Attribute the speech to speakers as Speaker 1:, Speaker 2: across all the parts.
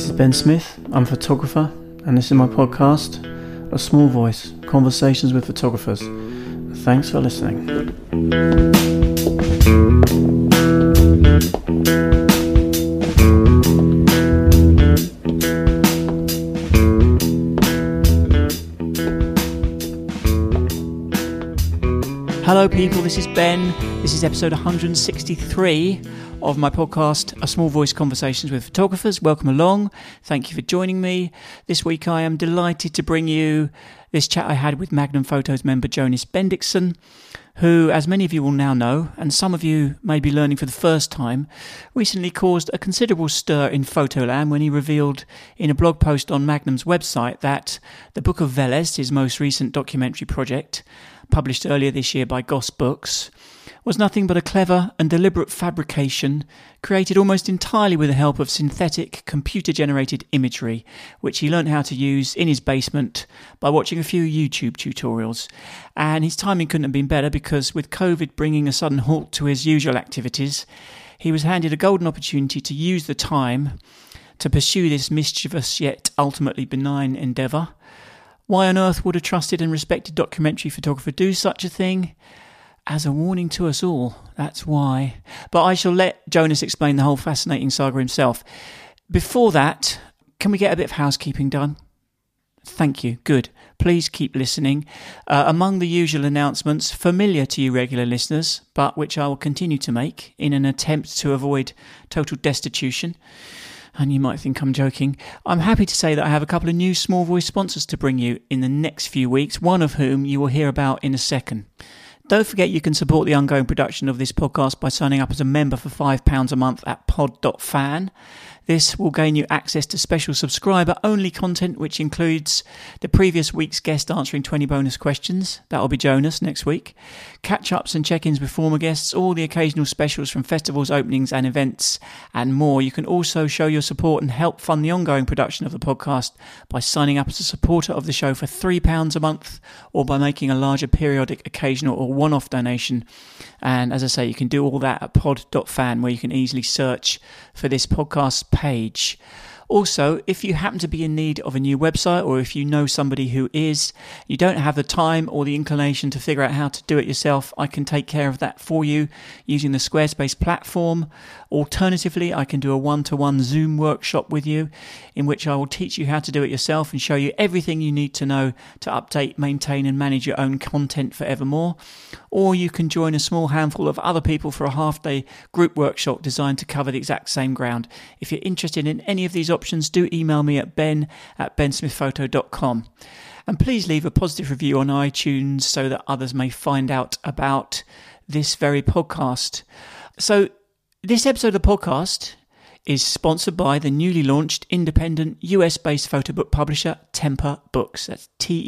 Speaker 1: This is Ben Smith, I'm a photographer, and this is my podcast, A Small Voice, Conversations with Photographers. Thanks for listening. Hello people, this is Ben. This is episode 163 of my podcast, A Small Voice Conversations with Photographers. Welcome along. Thank you for joining me. This week I am delighted to bring you this chat I had with Magnum Photos member Jonas Bendixson, who, as many of you will now know, and some of you may be learning for the first time, recently caused a considerable stir in Photoland when he revealed in a blog post on Magnum's website that The Book of Velez, his most recent documentary project, published earlier this year by Goss Books, was nothing but a clever and deliberate fabrication created almost entirely with the help of synthetic computer-generated imagery, which he learnt how to use in his basement by watching a few YouTube tutorials. And his timing couldn't have been better because with COVID bringing a sudden halt to his usual activities, he was handed a golden opportunity to use the time to pursue this mischievous yet ultimately benign endeavour. Why on earth would a trusted and respected documentary photographer do such a thing? As a warning to us all, that's why. But I shall let Jonas explain the whole fascinating saga himself. Before that, can we get a bit of housekeeping done? Thank you. Good. Please keep listening. Among the usual announcements, familiar to you regular listeners, but which I will continue to make in an attempt to avoid total destitution, and you might think I'm joking, I'm happy to say that I have a couple of new small voice sponsors to bring you in the next few weeks, one of whom you will hear about in a second. Don't forget you can support the ongoing production of this podcast by signing up as a member for £5 a month at pod.fan. This will gain you access to special subscriber-only content, which includes the previous week's guest answering 20 bonus questions. That'll be Jonas next week. Catch-ups and check-ins with former guests, all the occasional specials from festivals, openings and events, and more. You can also show your support and help fund the ongoing production of the podcast by signing up as a supporter of the show for £3 a month or by making a larger periodic, occasional or one-off donation. And as I say, you can do all that at pod.fan, where you can easily search for this podcast page. Also, if you happen to be in need of a new website, or if you know somebody who is, you don't have the time or the inclination to figure out how to do it yourself, I can take care of that for you using the Squarespace platform. Alternatively, I can do a one-to-one Zoom workshop with you in which I will teach you how to do it yourself and show you everything you need to know to update, maintain and manage your own content forevermore. Or you can join a small handful of other people for a half-day group workshop designed to cover the exact same ground. If you're interested in any of these options, do email me at ben@bensmithphoto.com. And please leave a positive review on iTunes so that others may find out about this very podcast. So this episode of the podcast is sponsored by the newly launched independent US-based photo book publisher Temper Books. That's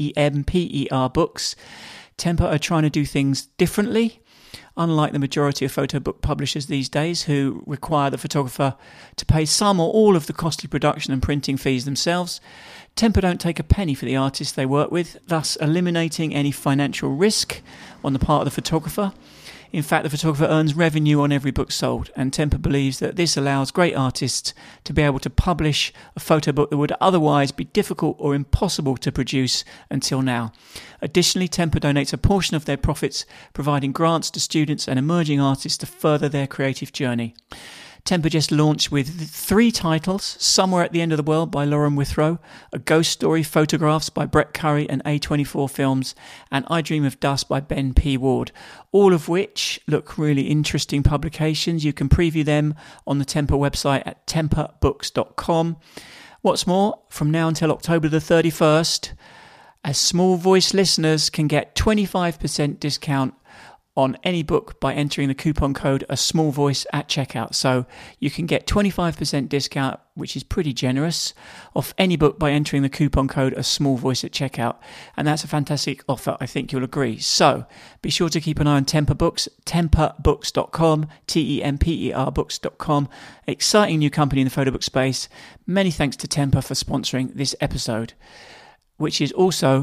Speaker 1: Temper Books. Temper are trying to do things differently, unlike the majority of photo book publishers these days who require the photographer to pay some or all of the costly production and printing fees themselves. Temper don't take a penny for the artists they work with, thus eliminating any financial risk on the part of the photographer. In fact, the photographer earns revenue on every book sold, and Temper believes that this allows great artists to be able to publish a photo book that would otherwise be difficult or impossible to produce until now. Additionally, Temper donates a portion of their profits, providing grants to students and emerging artists to further their creative journey. Temper just launched with 3 titles: Somewhere at the End of the World by Lauren Withrow, A Ghost Story, Photographs by Brett Curry and A24 Films, and I Dream of Dust by Ben P. Ward, all of which look really interesting publications. You can preview them on the Temper website at temperbooks.com. What's more, from now until October the 31st, as Small Voice listeners can get 25% discount on any book by entering the coupon code A Small Voice at checkout. So you can get 25% discount, which is pretty generous, off any book by entering the coupon code A Small Voice at checkout. And that's a fantastic offer, I think you'll agree. So be sure to keep an eye on Temper Books, temperbooks.com, Temper books.com. Exciting new company in the photo book space. Many thanks to Temper for sponsoring this episode, which is also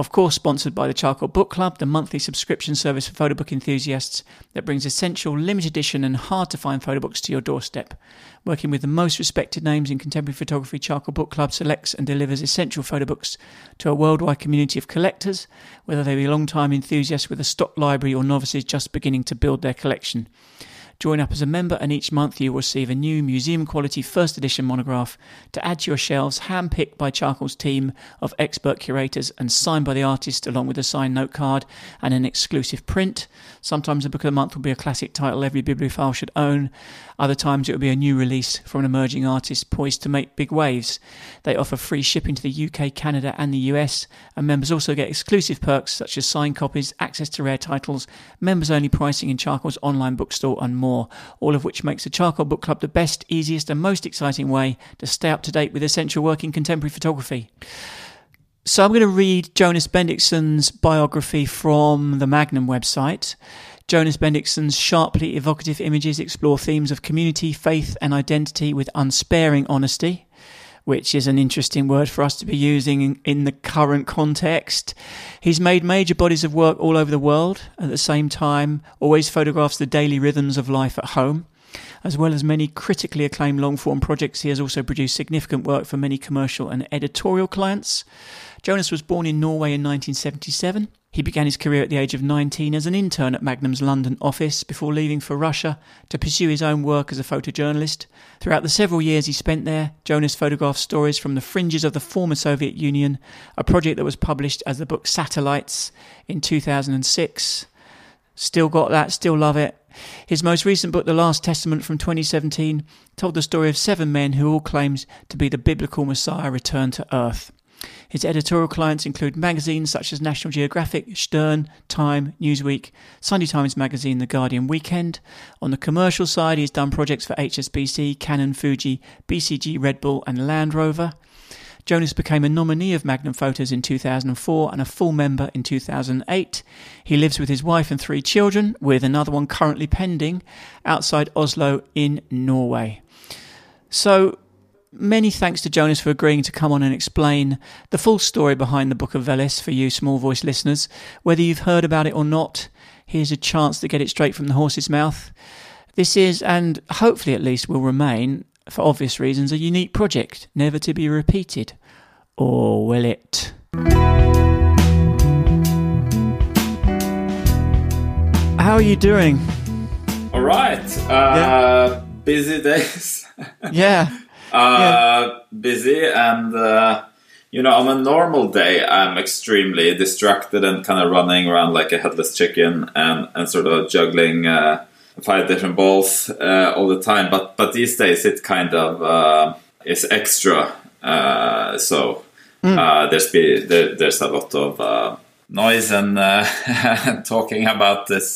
Speaker 1: of course sponsored by the Charcoal Book Club, the monthly subscription service for photo book enthusiasts that brings essential limited edition and hard to find photo books to your doorstep. Working with the most respected names in contemporary photography, Charcoal Book Club selects and delivers essential photo books to a worldwide community of collectors, whether they be long-time enthusiasts with a stock library or novices just beginning to build their collection. Join up as a member and each month you will receive a new museum-quality first edition monograph to add to your shelves, hand-picked by Charcoal's team of expert curators and signed by the artist, along with a signed note card and an exclusive print. Sometimes the book of the month will be a classic title every bibliophile should own. Other times it will be a new release from an emerging artist poised to make big waves. They offer free shipping to the UK, Canada and the US, and members also get exclusive perks such as signed copies, access to rare titles, members-only pricing in Charcoal's online bookstore and more, all of which makes the Charcoal Book Club the best, easiest and most exciting way to stay up to date with essential work in contemporary photography. So I'm going to read Jonas Bendixen's biography from the Magnum website. Jonas Bendixen's sharply evocative images explore themes of community, faith and identity with unsparing honesty, which is an interesting word for us to be using in the current context. He's made major bodies of work all over the world. At the same time, always photographs the daily rhythms of life at home. As well as many critically acclaimed long-form projects, he has also produced significant work for many commercial and editorial clients. Jonas was born in Norway in 1977. He began his career at the age of 19 as an intern at Magnum's London office before leaving for Russia to pursue his own work as a photojournalist. Throughout the several years he spent there, Jonas photographed stories from the fringes of the former Soviet Union, a project that was published as the book Satellites in 2006. Still got that, still love it. His most recent book, The Last Testament from 2017, told the story of 7 men who all claimed to be the biblical Messiah returned to Earth. His editorial clients include magazines such as National Geographic, Stern, Time, Newsweek, Sunday Times Magazine, The Guardian Weekend. On the commercial side, he's done projects for HSBC, Canon, Fuji, BCG, Red Bull and Land Rover. Jonas became a nominee of Magnum Photos in 2004 and a full member in 2008. He lives with his wife and 3 children, with another one currently pending, outside Oslo in Norway. So, many thanks to Jonas for agreeing to come on and explain the full story behind the Book of Veles for you small voice listeners. Whether you've heard about it or not, here's a chance to get it straight from the horse's mouth. This is, and hopefully at least will remain, for obvious reasons, a unique project, never to be repeated. Or will it? How are you doing?
Speaker 2: All right. Busy days.
Speaker 1: Yeah.
Speaker 2: Busy and, on a normal day, I'm extremely distracted and kind of running around like a headless chicken and sort of juggling 5 different balls all the time. But these days it kind of is extra. There's a lot of noise and talking about this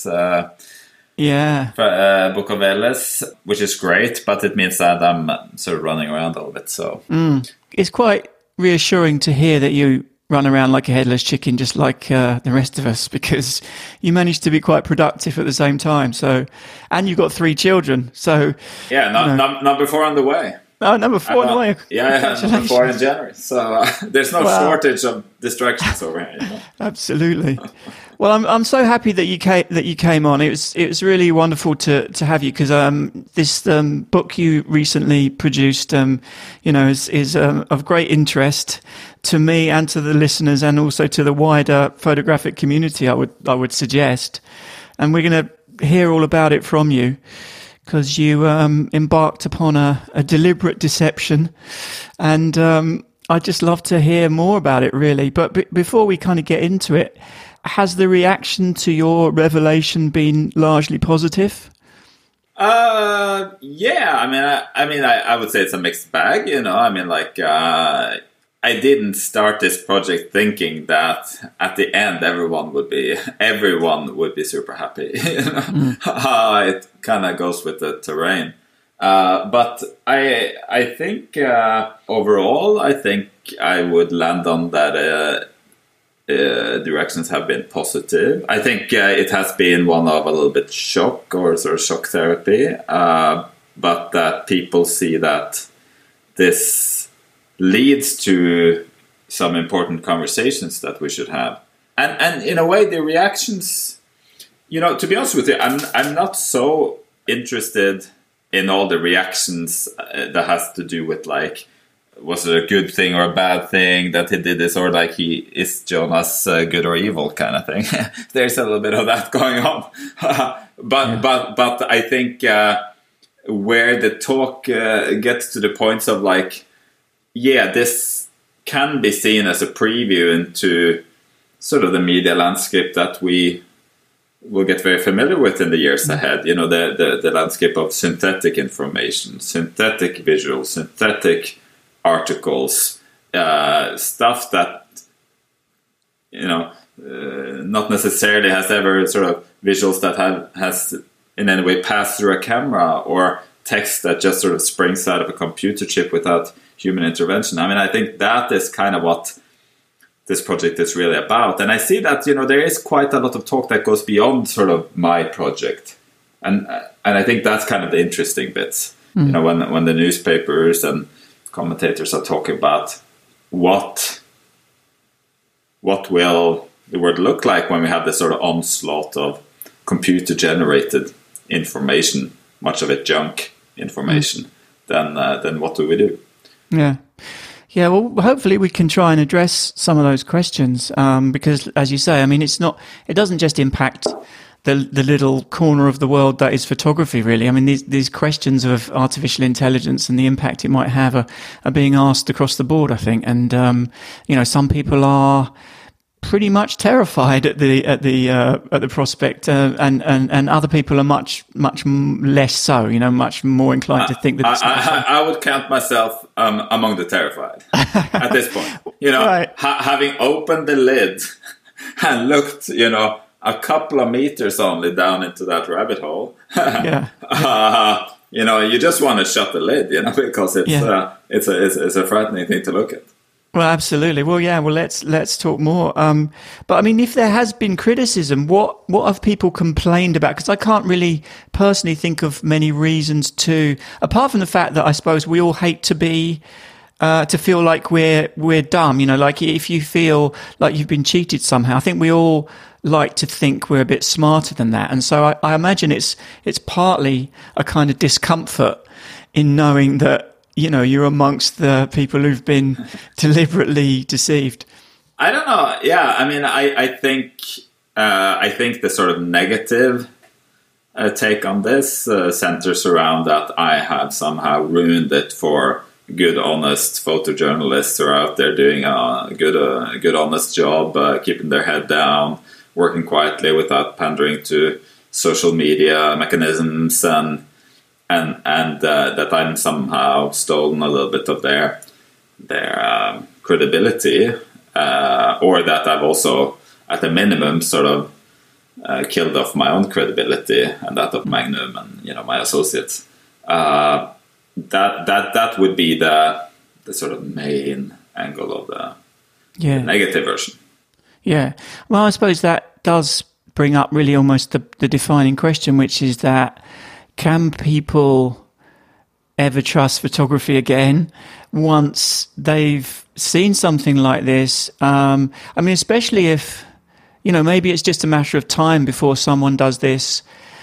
Speaker 2: Book of Veles, which is great, but it means that I'm sort of running around a little bit. So
Speaker 1: it's quite reassuring to hear that you run around like a headless chicken, just like the rest of us, because you managed to be quite productive at the same time. So, and you've got 3 children. So
Speaker 2: number 4 on the way.
Speaker 1: Oh, number 4 on the way.
Speaker 2: Yeah, number 4 in January. So there's no shortage of distractions over here.
Speaker 1: Absolutely. Well, I'm so happy that you came on. It was really wonderful to have you, because this book you recently produced is of great interest to me and to the listeners, and also to the wider photographic community, I would suggest. And we're going to hear all about it from you, because you embarked upon a deliberate deception, and I'd just love to hear more about it, really. But before we kind of get into it, has the reaction to your revelation been largely positive?
Speaker 2: Yeah. I would say it's a mixed bag. I didn't start this project thinking that at the end everyone would be super happy. It kind of goes with the terrain. But I think overall, I think I would land on that. Directions have been positive. I think it has been one of a little bit shock, or sort of shock therapy, but that people see that this leads to some important conversations that we should have. And in a way, the reactions, to be honest with you, I'm not so interested in all the reactions that has to do with like, was it a good thing or a bad thing that he did this, or like is Jonas good or evil kind of thing. There's a little bit of that going on, but I think where the talk gets to the points of like, this can be seen as a preview into sort of the media landscape that we will get very familiar with in the years ahead. The landscape of synthetic information, synthetic visuals, synthetic articles, stuff that not necessarily has ever sort of visuals that has in any way passed through a camera, or text that just sort of springs out of a computer chip without human intervention. I mean, I think that is kind of what this project is really about. And I see that there is quite a lot of talk that goes beyond sort of my project, and I think that's kind of the interesting bits. When the newspapers and commentators are talking about what will the world look like when we have this sort of onslaught of computer-generated information, much of it junk information, then what do we do?
Speaker 1: Yeah. Well, hopefully we can try and address some of those questions, because, as you say, I mean, it doesn't just impact the little corner of the world that is photography, really. I mean, these questions of artificial intelligence and the impact it might have are being asked across the board, I think. And some people are pretty much terrified at the prospect, and other people are much less so. Much more inclined to think that.
Speaker 2: I would count myself among the terrified at this point.
Speaker 1: Right.
Speaker 2: Having opened the lid and looked, a couple of meters only down into that rabbit hole. You just want to shut the lid, because it's a frightening thing to look at.
Speaker 1: Well, absolutely. Well, let's talk more. But I mean, if there has been criticism, what have people complained about? Because I can't really personally think of many reasons apart from the fact that I suppose we all hate to feel like we're dumb. Like if you feel like you've been cheated somehow, I think we all like to think we're a bit smarter than that. And so I imagine it's partly a kind of discomfort in knowing that, you're amongst the people who've been deliberately deceived.
Speaker 2: I don't know. Yeah, I mean, I think the sort of negative take on this centers around that I have somehow ruined it for good, honest photojournalists who are out there doing a good, honest job, keeping their head down, working quietly without pandering to social media mechanisms, and that I'm somehow stolen a little bit of their credibility, or that I've also, at a minimum, sort of killed off my own credibility and that of Magnum and my associates. That would be the sort of main angle of the negative version. Yeah.
Speaker 1: Well, I suppose that does bring up really almost the defining question, which is that, can people ever trust photography again once they've seen something like this? I mean, especially if, maybe it's just a matter of time before someone does this,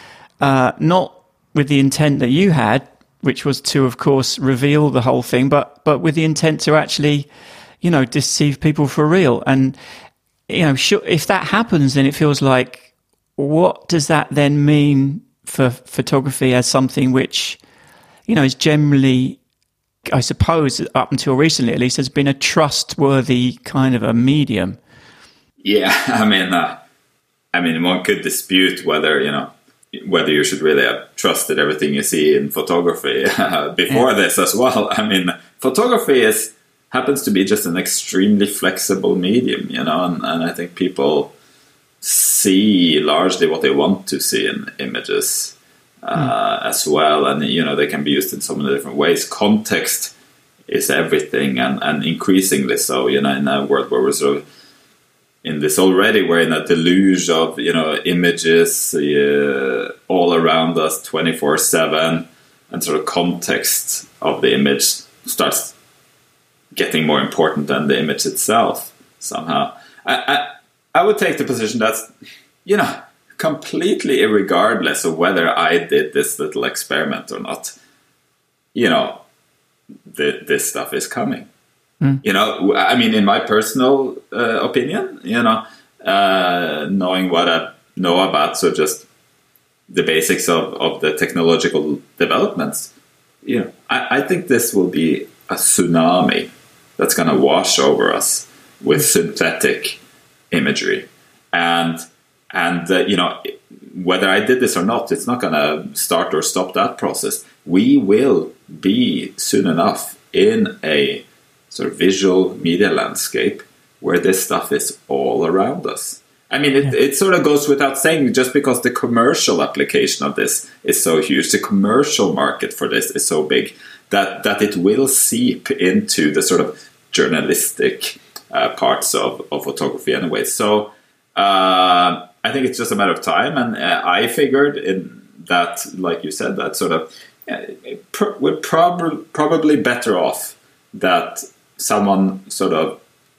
Speaker 1: not with the intent that you had, which was to, of course, reveal the whole thing, but with the intent to actually, deceive people for real. And, if that happens, then it feels like, what does that then mean for photography as something which, is generally, I suppose, up until recently at least, has been a trustworthy kind of a medium?
Speaker 2: Yeah, I mean, one could dispute whether you should really have trusted everything you see in photography before this as well. I mean, photography happens to be just an extremely flexible medium, and I think people see largely what they want to see in images as well, and they can be used in so many different ways. Context is everything, and increasingly so. In a world where we're sort of in this already, we're in a deluge of images all around us 24/7, and sort of context of the image starts getting more important than the image itself somehow. I would take the position that's, completely irregardless of whether I did this little experiment or not, this stuff is coming. In my personal opinion, knowing what I know about just the basics of the technological developments, I think this will be a tsunami that's going to wash over us with synthetic imagery. And whether I did this or not, it's not going to start or stop that process. We will be soon enough in a sort of visual media landscape where this stuff is all around us. It sort of goes without saying, just because the commercial application of this is so huge, the commercial market for this is so big, that it will seep into the sort of journalistic parts of photography anyway. So I think it's just a matter of time, and I figured in that, like you said, that sort of we're probably better off that someone sort of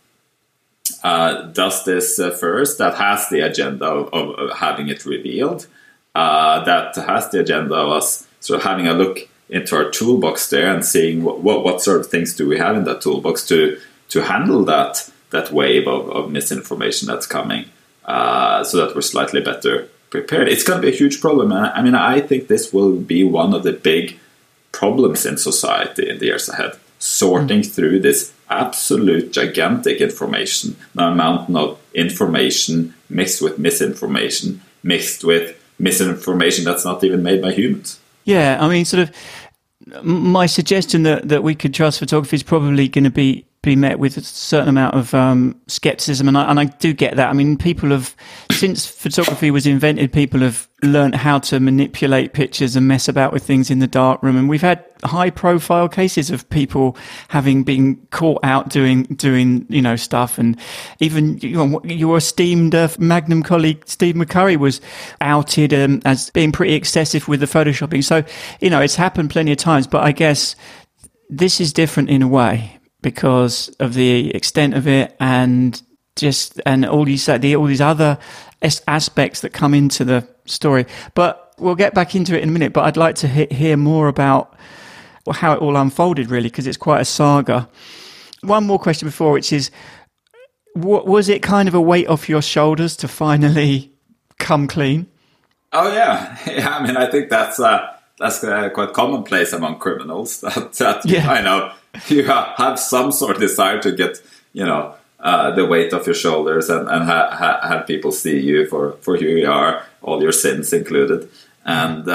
Speaker 2: does this first, that has the agenda of having it revealed, that has the agenda of us sort of having a look into our toolbox there and seeing what sort of things do we have in that toolbox to handle that wave of misinformation that's coming, so that we're slightly better prepared. It's going to be a huge problem. I think this will be one of the big problems in society in the years ahead, sorting through this absolute gigantic information, the mountain of information mixed with misinformation, mixed with misinformation that's not even made by humans.
Speaker 1: Yeah, sort of my suggestion that we could trust photography is probably going to be met with a certain amount of skepticism, and I do get that. Since photography was invented, people have learned how to manipulate pictures and mess about with things in the darkroom, and we've had high-profile cases of people having been caught out doing stuff, and even your esteemed Magnum colleague Steve McCurry was outed as being pretty excessive with the photoshopping. So it's happened plenty of times, but I guess this is different in a way, because of the extent of it and all these other aspects that come into the story. But we'll get back into it in a minute. But I'd like to hear more about how it all unfolded, really, because it's quite a saga. One more question before, which is, was it kind of a weight off your shoulders to finally come clean?
Speaker 2: Oh yeah, I think that's quite commonplace among criminals. I know. You have some sort of desire to get, the weight off your shoulders and have people see you for who you are, all your sins included. And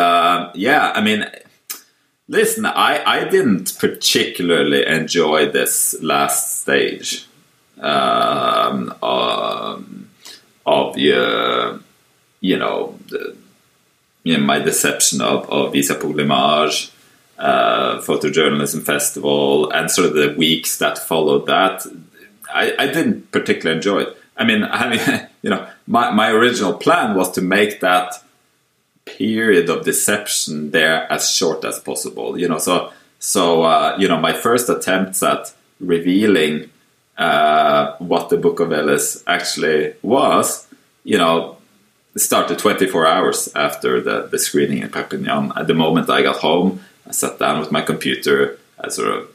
Speaker 2: listen, I didn't particularly enjoy this last stage of my deception of Visa pour l'Image, photojournalism festival, and sort of the weeks that followed that. I didn't particularly enjoy it. My original plan was to make that period of deception there as short as possible. My first attempts at revealing what the Book of Velez actually was, started 24 hours after the screening in Perpignan. At the moment I got home, I sat down with my computer. I sort of,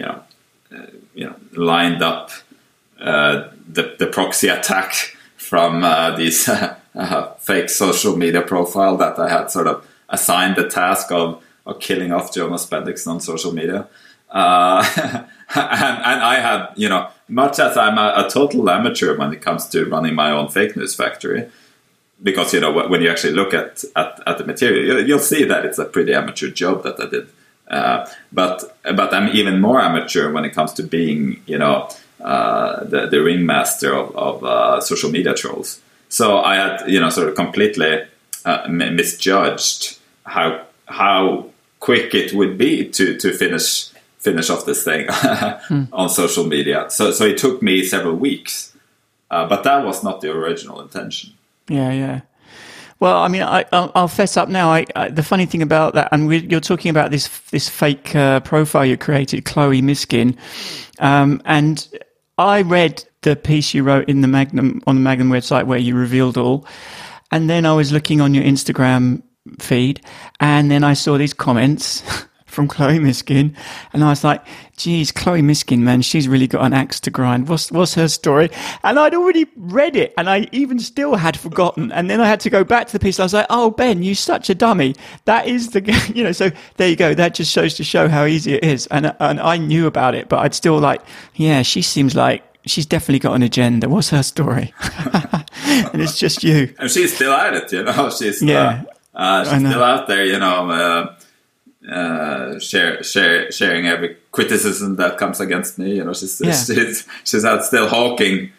Speaker 2: lined up the proxy attack from these fake social media profile that I had sort of assigned the task of killing off Jonas Bendixen on social media. And I had, much as I'm a total amateur when it comes to running my own fake news factory, because, when you actually look at the material, you'll see that it's a pretty amateur job that I did. But I'm even more amateur when it comes to being, the ringmaster of social media trolls. So I had, sort of completely misjudged how quick it would be to finish off this thing on social media. So it took me several weeks, but that was not the original intention.
Speaker 1: Yeah. Well, I mean, I'll fess up now. The funny thing about that, and you're talking about this fake profile you created, Chloe Miskin, and I read the piece you wrote in the Magnum on the Magnum website where you revealed all, and then I was looking on your Instagram feed, and then I saw these comments from Chloe Miskin, and I was like, geez, Chloe Miskin, man, she's really got an axe to grind. What's her story? And I'd already read it, and I even still had forgotten. And then I had to go back to the piece. I was like, oh, Ben, you're such a dummy. That is the, so there you go. That just shows to show how easy it is. And I knew about it, but I'd still like, yeah, she seems like she's definitely got an agenda. What's her story? And it's just you.
Speaker 2: And she's still at it, she's still out there, sharing every criticism that comes against me. She's out still hawking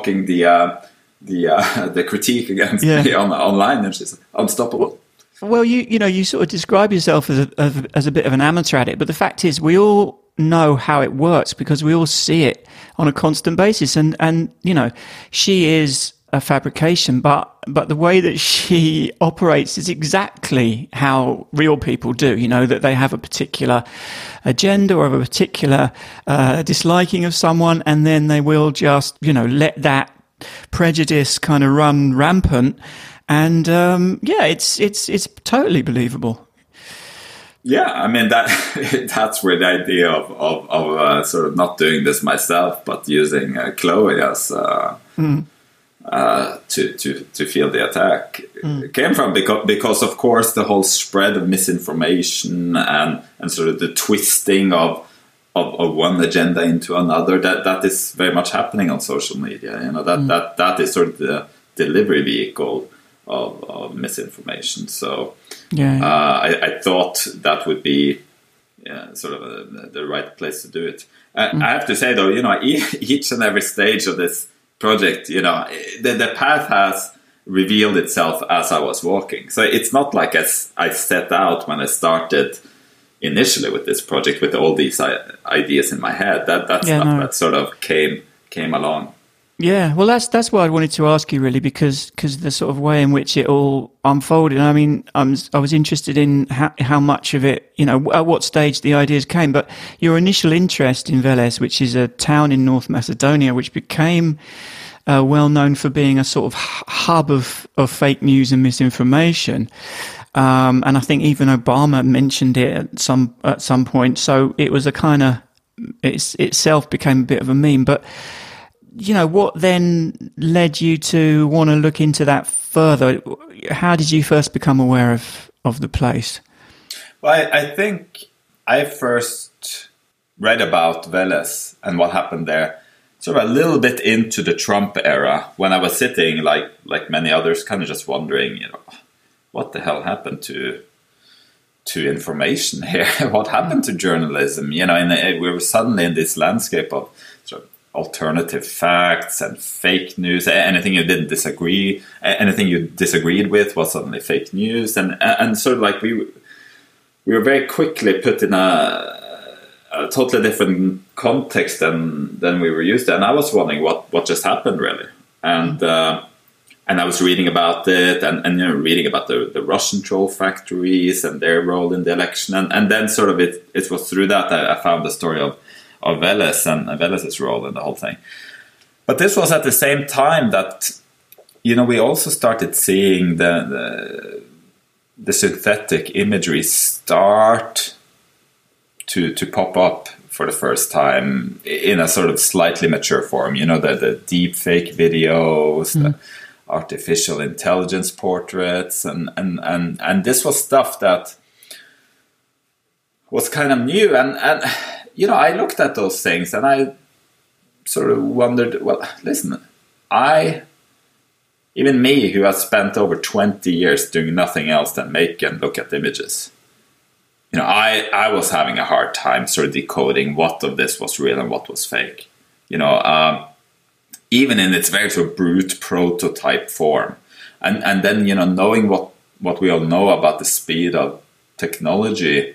Speaker 2: the critique against me online, and she's unstoppable.
Speaker 1: Well, you sort of describe yourself as a bit of an amateur at it, but the fact is, we all know how it works because we all see it on a constant basis, and she is a fabrication, but the way that she operates is exactly how real people do, that they have a particular agenda or a particular disliking of someone, and then they will just, let that prejudice kind of run rampant. And it's totally believable.
Speaker 2: Yeah, I mean that's where the idea of sort of not doing this myself, but using Chloe as to feel the attack came from, because of course the whole spread of misinformation and sort of the twisting of one agenda into another that is very much happening on social media. That is sort of the delivery vehicle of misinformation. So I thought that would be sort of the right place to do it. I have to say though, each and every stage of this project, the path has revealed itself as I was walking. So it's not like as I set out when I started initially with this project with all these ideas in my head. That sort of came along.
Speaker 1: Yeah, well, that's why I wanted to ask you really, because the sort of way in which it all unfolded. I mean, I was interested in how much of it, at what stage the ideas came. But your initial interest in Veles, which is a town in North Macedonia, which became well known for being a sort of hub of fake news and misinformation. And I think even Obama mentioned it at some point. So it was a kind of itself became a bit of a meme, but. What then led you to want to look into that further? How did you first become aware of the place?
Speaker 2: Well, I think I first read about Veles and what happened there sort of a little bit into the Trump era, when I was sitting, like many others, kind of just wondering, what the hell happened to information here? What happened to journalism? And we were suddenly in this landscape of sort of alternative facts and fake news. Anything you disagreed with was suddenly fake news, and sort of like we were very quickly put in a totally different context than we were used to. And I was wondering what just happened really, and I was reading about it and reading about the Russian troll factories and their role in the election, and then sort of it was through that I found the story of Veles and Veles's role in the whole thing. But this was at the same time that, we also started seeing the synthetic imagery start to pop up for the first time in a sort of slightly mature form. The deep fake videos, the artificial intelligence portraits, and this was stuff that was kind of new, and I looked at those things and I sort of wondered, well, listen, even me, who has spent over 20 years doing nothing else than make and look at images, I was having a hard time sort of decoding what of this was real and what was fake. Even in its very sort of brute prototype form. And then, knowing what we all know about the speed of technology,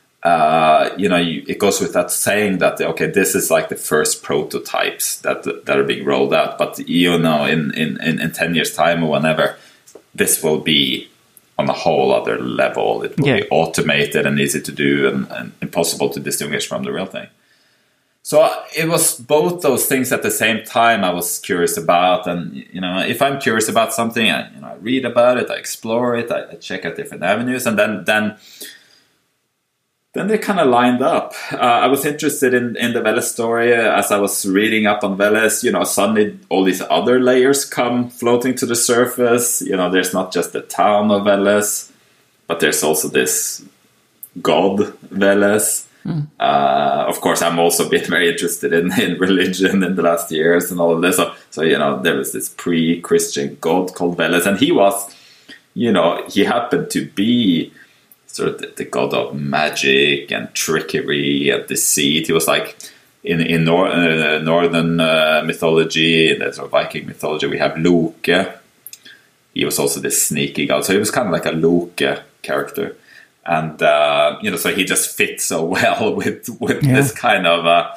Speaker 2: it goes with that saying that, okay, this is like the first prototypes that are being rolled out, but in 10 years time or whenever, this will be on a whole other level. It will be automated and easy to do and impossible to distinguish from the real thing. So it was both those things at the same time I was curious about. And, if I'm curious about something, I read about it, I explore it, I check out different avenues, and then they kind of lined up. I was interested in the Veles story. As I was reading up on Veles, suddenly all these other layers come floating to the surface. There's not just the town of Veles, but there's also this god Veles. Of course, I'm also been very interested in religion in the last years and all of this. So there was this pre-Christian god called Veles, and he was, he happened to be sort of the god of magic and trickery and deceit. He was like in northern mythology, in the sort of Viking mythology, we have Loke. He was also this sneaky god, so he was kind of like a Loke character. And so he just fits so well with this kind of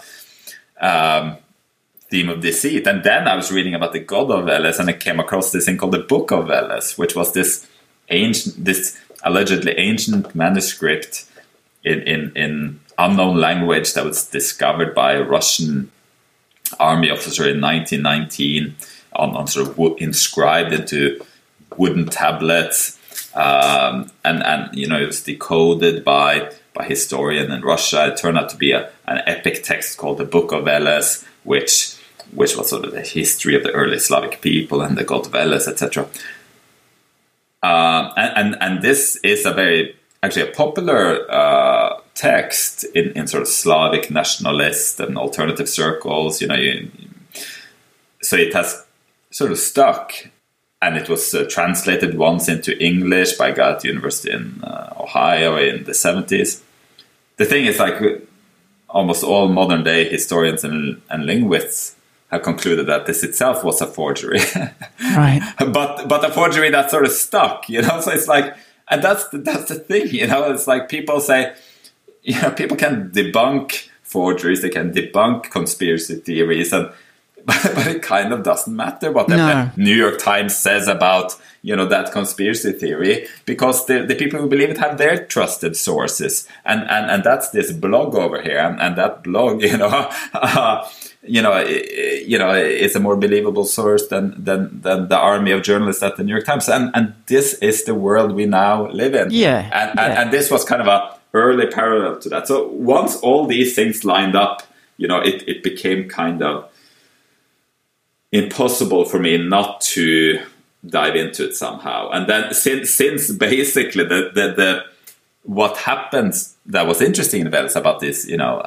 Speaker 2: theme of deceit. And then I was reading about the god of Veles, and I came across this thing called the Book of Veles, which was this allegedly ancient manuscript in unknown language that was discovered by a Russian army officer in 1919, on sort of inscribed into wooden tablets. And it was decoded by historian in Russia. It turned out to be an epic text called the Book of Veles, which was sort of the history of the early Slavic people and the god Veles, etc. And this is a popular text in sort of Slavic nationalist and alternative circles. So it has sort of stuck. And it was translated once into English by a guy at the University in Ohio in the 70s. The thing is, like, almost all modern day historians and linguists have concluded that this itself was a forgery.
Speaker 1: Right.
Speaker 2: But a forgery that sort of stuck, So it's like, and that's the thing, It's like people say, people can debunk forgeries, they can debunk conspiracy theories, but it kind of doesn't matter what the New York Times says about, that conspiracy theory, because the people who believe it have their trusted sources. And that's this blog over here. And that blog, it's a more believable source than the army of journalists at the New York Times. And this is the world we now live in.
Speaker 1: Yeah.
Speaker 2: And this was kind of a early parallel to that. So once all these things lined up, it became kind of impossible for me not to dive into it somehow. And then since basically the what happens that was interesting in Veles about this,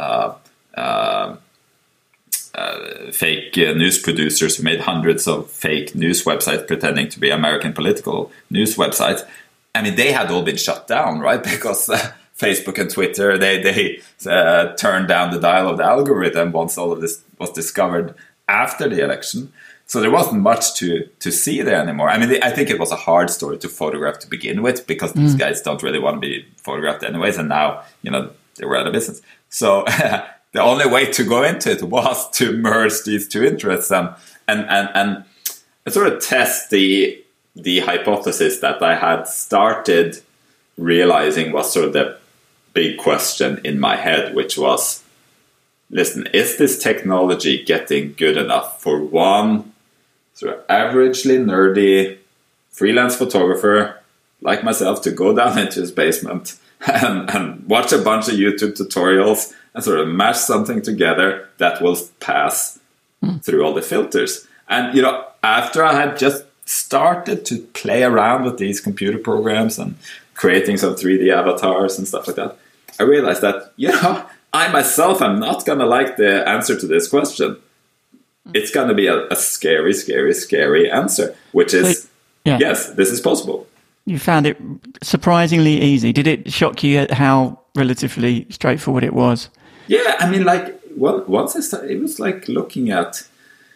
Speaker 2: fake news producers who made hundreds of fake news websites pretending to be American political news websites. I mean, they had all been shut down, right? Because Facebook and Twitter, they turned down the dial of the algorithm once all of this was discovered after the election. So there wasn't much to see there anymore. I mean, I think it was a hard story to photograph to begin with, because these guys don't really want to be photographed anyways. And now, they were out of business. So the only way to go into it was to merge these two interests and sort of test the hypothesis that I had started realizing was sort of the big question in my head, which was, listen, is this technology getting good enough for one sort of averagely nerdy freelance photographer like myself to go down into his basement and watch a bunch of YouTube tutorials and sort of mash something together that will pass through all the filters? And, after I had just started to play around with these computer programs and creating some 3D avatars and stuff like that, I realized that, I myself am not going to like the answer to this question. It's going to be a scary, scary, scary answer, which is, yes, this is possible.
Speaker 1: You found it surprisingly easy. Did it shock you at how relatively straightforward it was?
Speaker 2: Yeah, I mean, like, once I started, it was like looking at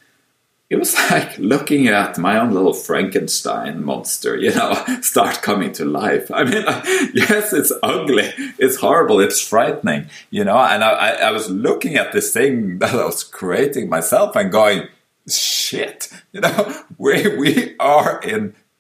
Speaker 2: my own little Frankenstein monster, start coming to life. I mean, yes, it's ugly, it's horrible, it's frightening, and I was looking at this thing that I was creating myself and going, shit, we are in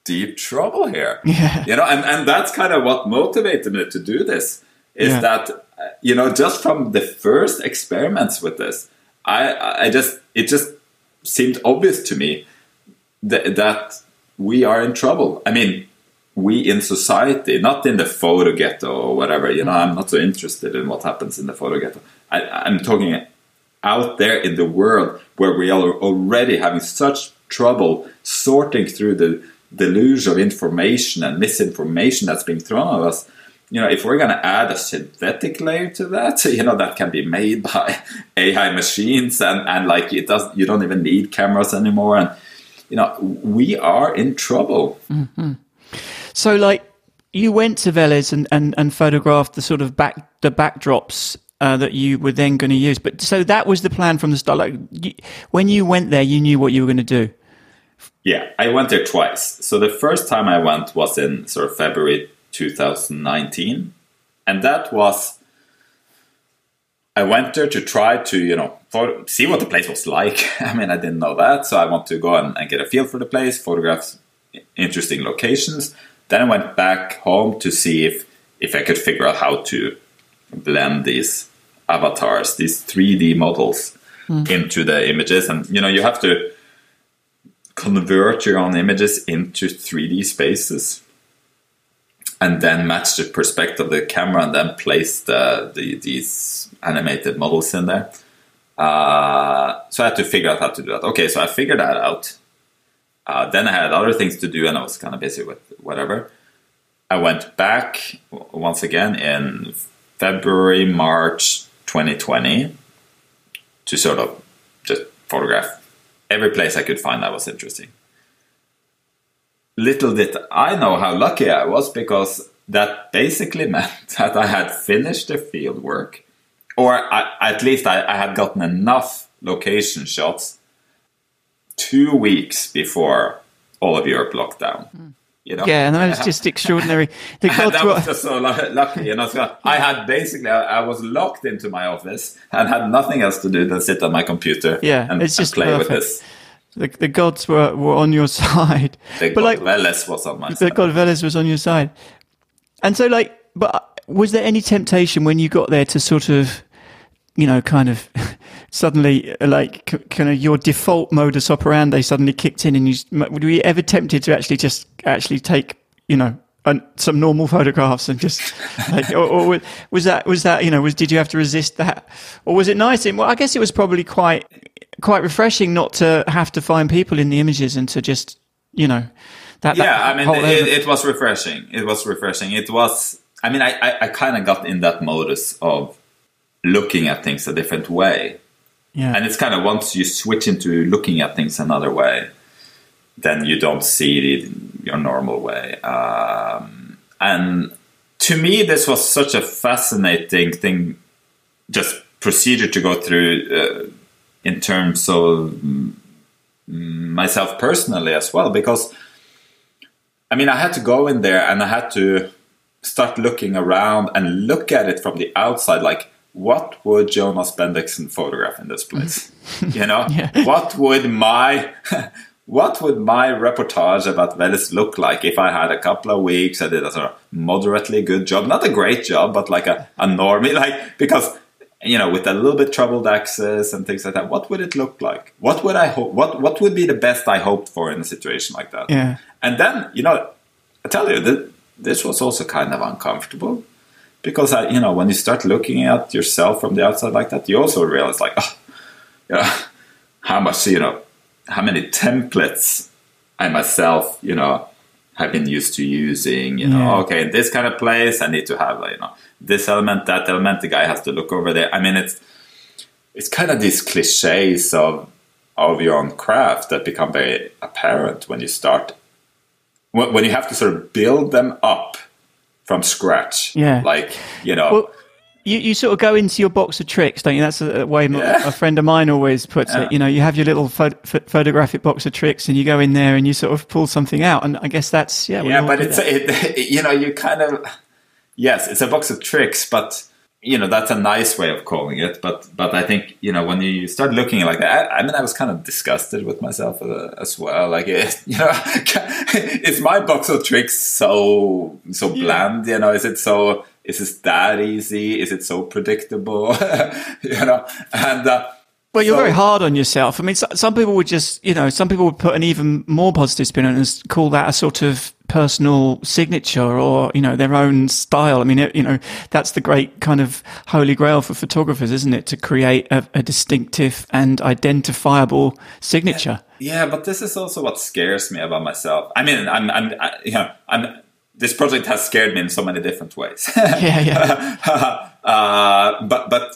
Speaker 2: deep trouble here.
Speaker 1: Yeah.
Speaker 2: And that's kind of what motivated me to do this, is that, just from the first experiments with this, it just seemed obvious to me that we are in trouble. I mean, we in society, not in the photo ghetto or whatever, I'm not so interested in what happens in the photo ghetto. I'm talking out there in the world where we are already having such trouble sorting through the deluge of information and misinformation that's being thrown at us. If we're going to add a synthetic layer to that, that can be made by AI machines and like you don't even need cameras anymore. And, we are in trouble.
Speaker 1: Mm-hmm. So like you went to Veles and photographed the sort of the backdrops that you were then going to use. But so that was the plan from the start. Like when you went there, you knew what you were going to do.
Speaker 2: Yeah, I went there twice. So the first time I went was in sort of February 2019. And that was, I went there to try to, see what the place was like. I mean, I didn't know that. So I want to go and get a feel for the place, photograph interesting locations. Then I went back home to see if I could figure out how to blend these avatars, these 3D models into the images. And, you have to convert your own images into 3D spaces and then match the perspective of the camera and then place these animated models in there. So I had to figure out how to do that. Okay, so I figured that out. Then I had other things to do and I was kind of busy with whatever. I went back once again in February, March 2020 to sort of just photograph every place I could find that was interesting. Little did I know how lucky I was, because that basically meant that I had finished the field work, or at least I had gotten enough location shots 2 weeks before all of Europe locked down.
Speaker 1: Yeah, and that was just extraordinary.
Speaker 2: That was just so lucky. So I had basically, I was locked into my office and had nothing else to do than sit on my computer and play
Speaker 1: perfect.
Speaker 2: with this.
Speaker 1: The gods were on your side.
Speaker 2: The god Veles was on my side.
Speaker 1: The god Veles was on your side. And so, but was there any temptation when you got there to sort of, kind of suddenly, kind of your default modus operandi suddenly kicked in, and were you ever tempted to actually take, some normal photographs and just, or was that, did you have to resist that, or was it nice? Well, I guess it was probably quite refreshing not to have to find people in the images and to just, it
Speaker 2: was refreshing. It was refreshing. I kind of got in that modus of looking at things a different way.
Speaker 1: Yeah.
Speaker 2: And it's kind of, once you switch into looking at things another way, then you don't see your normal way. And to me, this was such a fascinating thing, just procedure to go through in terms of myself personally as well. Because, I had to go in there and I had to start looking around and look at it from the outside, like, what would Jonas Bendixen photograph in this place?
Speaker 1: Yeah.
Speaker 2: What would my reportage about Veles look like if I had a couple of weeks? I did a sort of moderately good job, not a great job, but like a normie, because with a little bit troubled access and things like that. What would it look like? What would I hope? What would be the best I hoped for in a situation like that?
Speaker 1: Yeah.
Speaker 2: And then I tell you, this was also kind of uncomfortable. Because, when you start looking at yourself from the outside like that, you also realize, like, how many templates I myself, have been used to using, okay, in this kind of place, I need to have, this element, that element, the guy has to look over there. It's kind of these cliches of your own craft that become very apparent when you start, when you have to sort of build them up from scratch.
Speaker 1: Yeah.
Speaker 2: Well,
Speaker 1: you sort of go into your box of tricks, don't you? That's a way a friend of mine always puts it. You have your little photographic box of tricks and you go in there and you sort of pull something out. And I guess that's,
Speaker 2: but you kind of, yes, it's a box of tricks, but that's a nice way of calling it, but I think, when you start looking like that, I was kind of disgusted with myself as well. Like, is my box of tricks so bland? Is it that easy? Is it so predictable? And
Speaker 1: well, you're very hard on yourself. I mean, some people would just, some people would put an even more positive spin on it and call that a sort of personal signature or, their own style. I mean, that's the great kind of holy grail for photographers, isn't it? To create a distinctive and identifiable signature.
Speaker 2: Yeah, but this is also what scares me about myself. I mean, this project has scared me in so many different ways.
Speaker 1: Yeah.
Speaker 2: But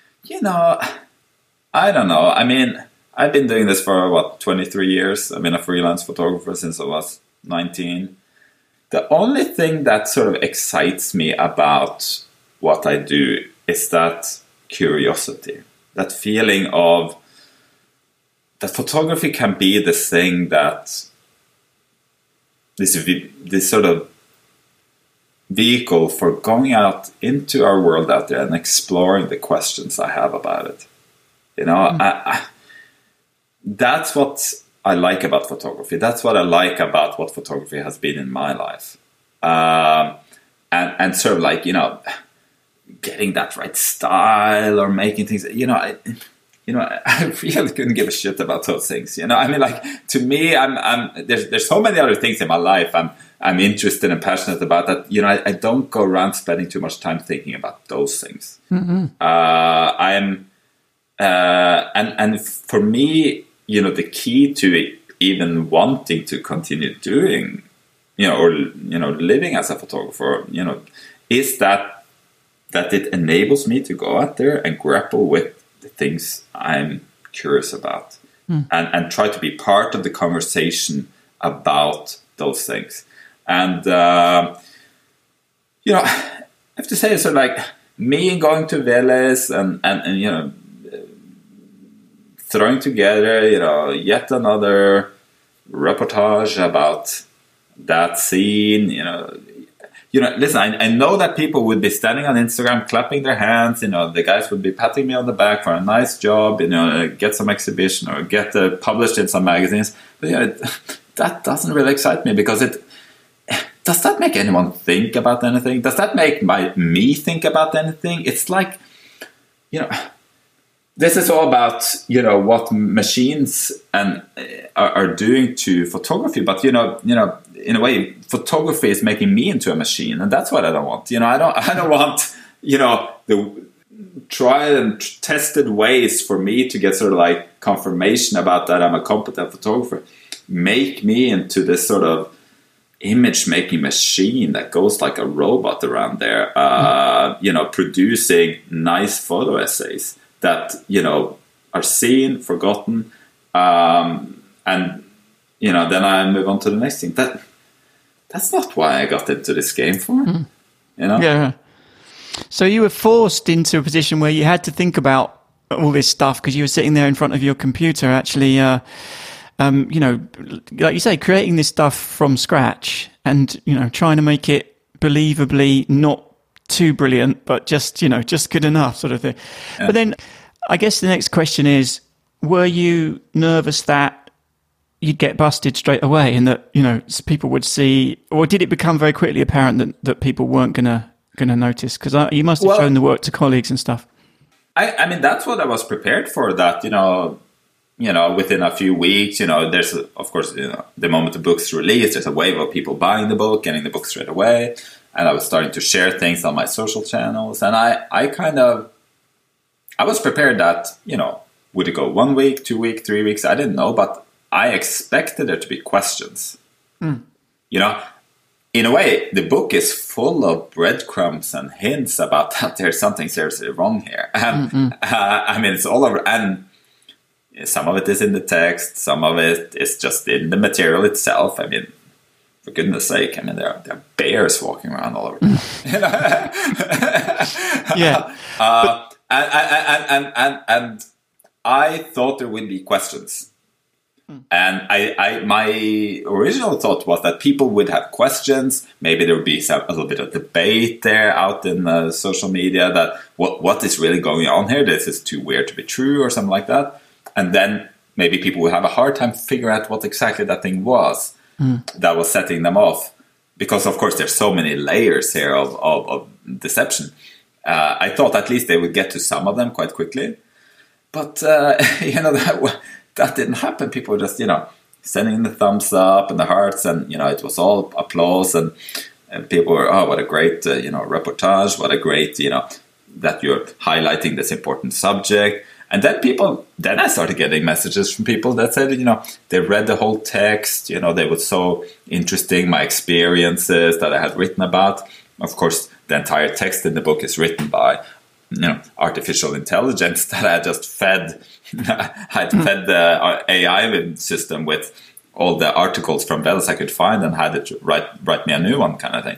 Speaker 2: I don't know. I mean, I've been doing this for 23 years. I've been a freelance photographer since I was 19. The only thing that sort of excites me about what I do is that curiosity, that feeling of that photography can be this thing that this sort of vehicle for going out into our world out there and exploring the questions I have about it. That's what I like about photography. That's what I like about what photography has been in my life. And sort of like, getting that right style or making things, I really couldn't give a shit about those things. I mean, like, to me, there's so many other things in my life I'm interested and passionate about that, I don't go around spending too much time thinking about those things.
Speaker 1: Mm-hmm.
Speaker 2: And for me, the key to even wanting to continue doing, living as a photographer, is that it enables me to go out there and grapple with the things I'm curious about and try to be part of the conversation about those things. And, I have to say, so like me going to Veles and throwing together, yet another reportage about that scene, listen, I know that people would be standing on Instagram, clapping their hands, the guys would be patting me on the back for a nice job, get some exhibition or get published in some magazines. But, that doesn't really excite me because does that make anyone think about anything? Does that make me think about anything? It's like, this is all about, what machines are doing to photography. But, in a way, photography is making me into a machine. And that's what I don't want. I don't want, the tried and tested ways for me to get sort of like confirmation about that I'm a competent photographer. Make me into this sort of image-making machine that goes like a robot around there, producing nice photo essays that are seen, forgotten, and then I move on to the next thing. That's not why I got into this game for.
Speaker 1: Yeah. So you were forced into a position where you had to think about all this stuff because you were sitting there in front of your computer, actually, like you say, creating this stuff from scratch and trying to make it believably not too brilliant, but just good enough, sort of thing. Yeah. But then, I guess the next question is: were you nervous that you'd get busted straight away, and that people would see, or did it become very quickly apparent that people weren't gonna notice? Because you must have shown the work to colleagues and stuff.
Speaker 2: I mean, that's what I was prepared for. That within a few weeks, there's of course the moment the book's released, there's a wave of people buying the book, getting the book straight away. And I was starting to share things on my social channels. And I was prepared that, would it go 1 week, 2 weeks, 3 weeks? I didn't know, but I expected there to be questions. In a way, the book is full of breadcrumbs and hints about that there's something seriously wrong here. And I mean, it's all over. And some of it is in the text. Some of it is just in the material itself. I mean, for goodness sake, there are bears walking around all over town.
Speaker 1: Yeah.
Speaker 2: And I thought there would be questions. And my original thought was that people would have questions. Maybe there would be a little bit of debate there out in social media that what is really going on here? This is too weird to be true or something like that. And then maybe people would have a hard time figuring out what exactly that thing was that was setting them off. Because, of course, there's so many layers here of deception. I thought at least they would get to some of them quite quickly. But, that didn't happen. People were just, sending the thumbs up and the hearts, and, it was all applause, and people were, oh, what a great, reportage, what a great, that you're highlighting this important subject. And then I started getting messages from people that said, they read the whole text, they were so interesting, my experiences that I had written about. Of course, the entire text in the book is written by artificial intelligence that I just fed. I'd fed the AI system with all the articles from Veles I could find and had it write me a new one, kind of thing.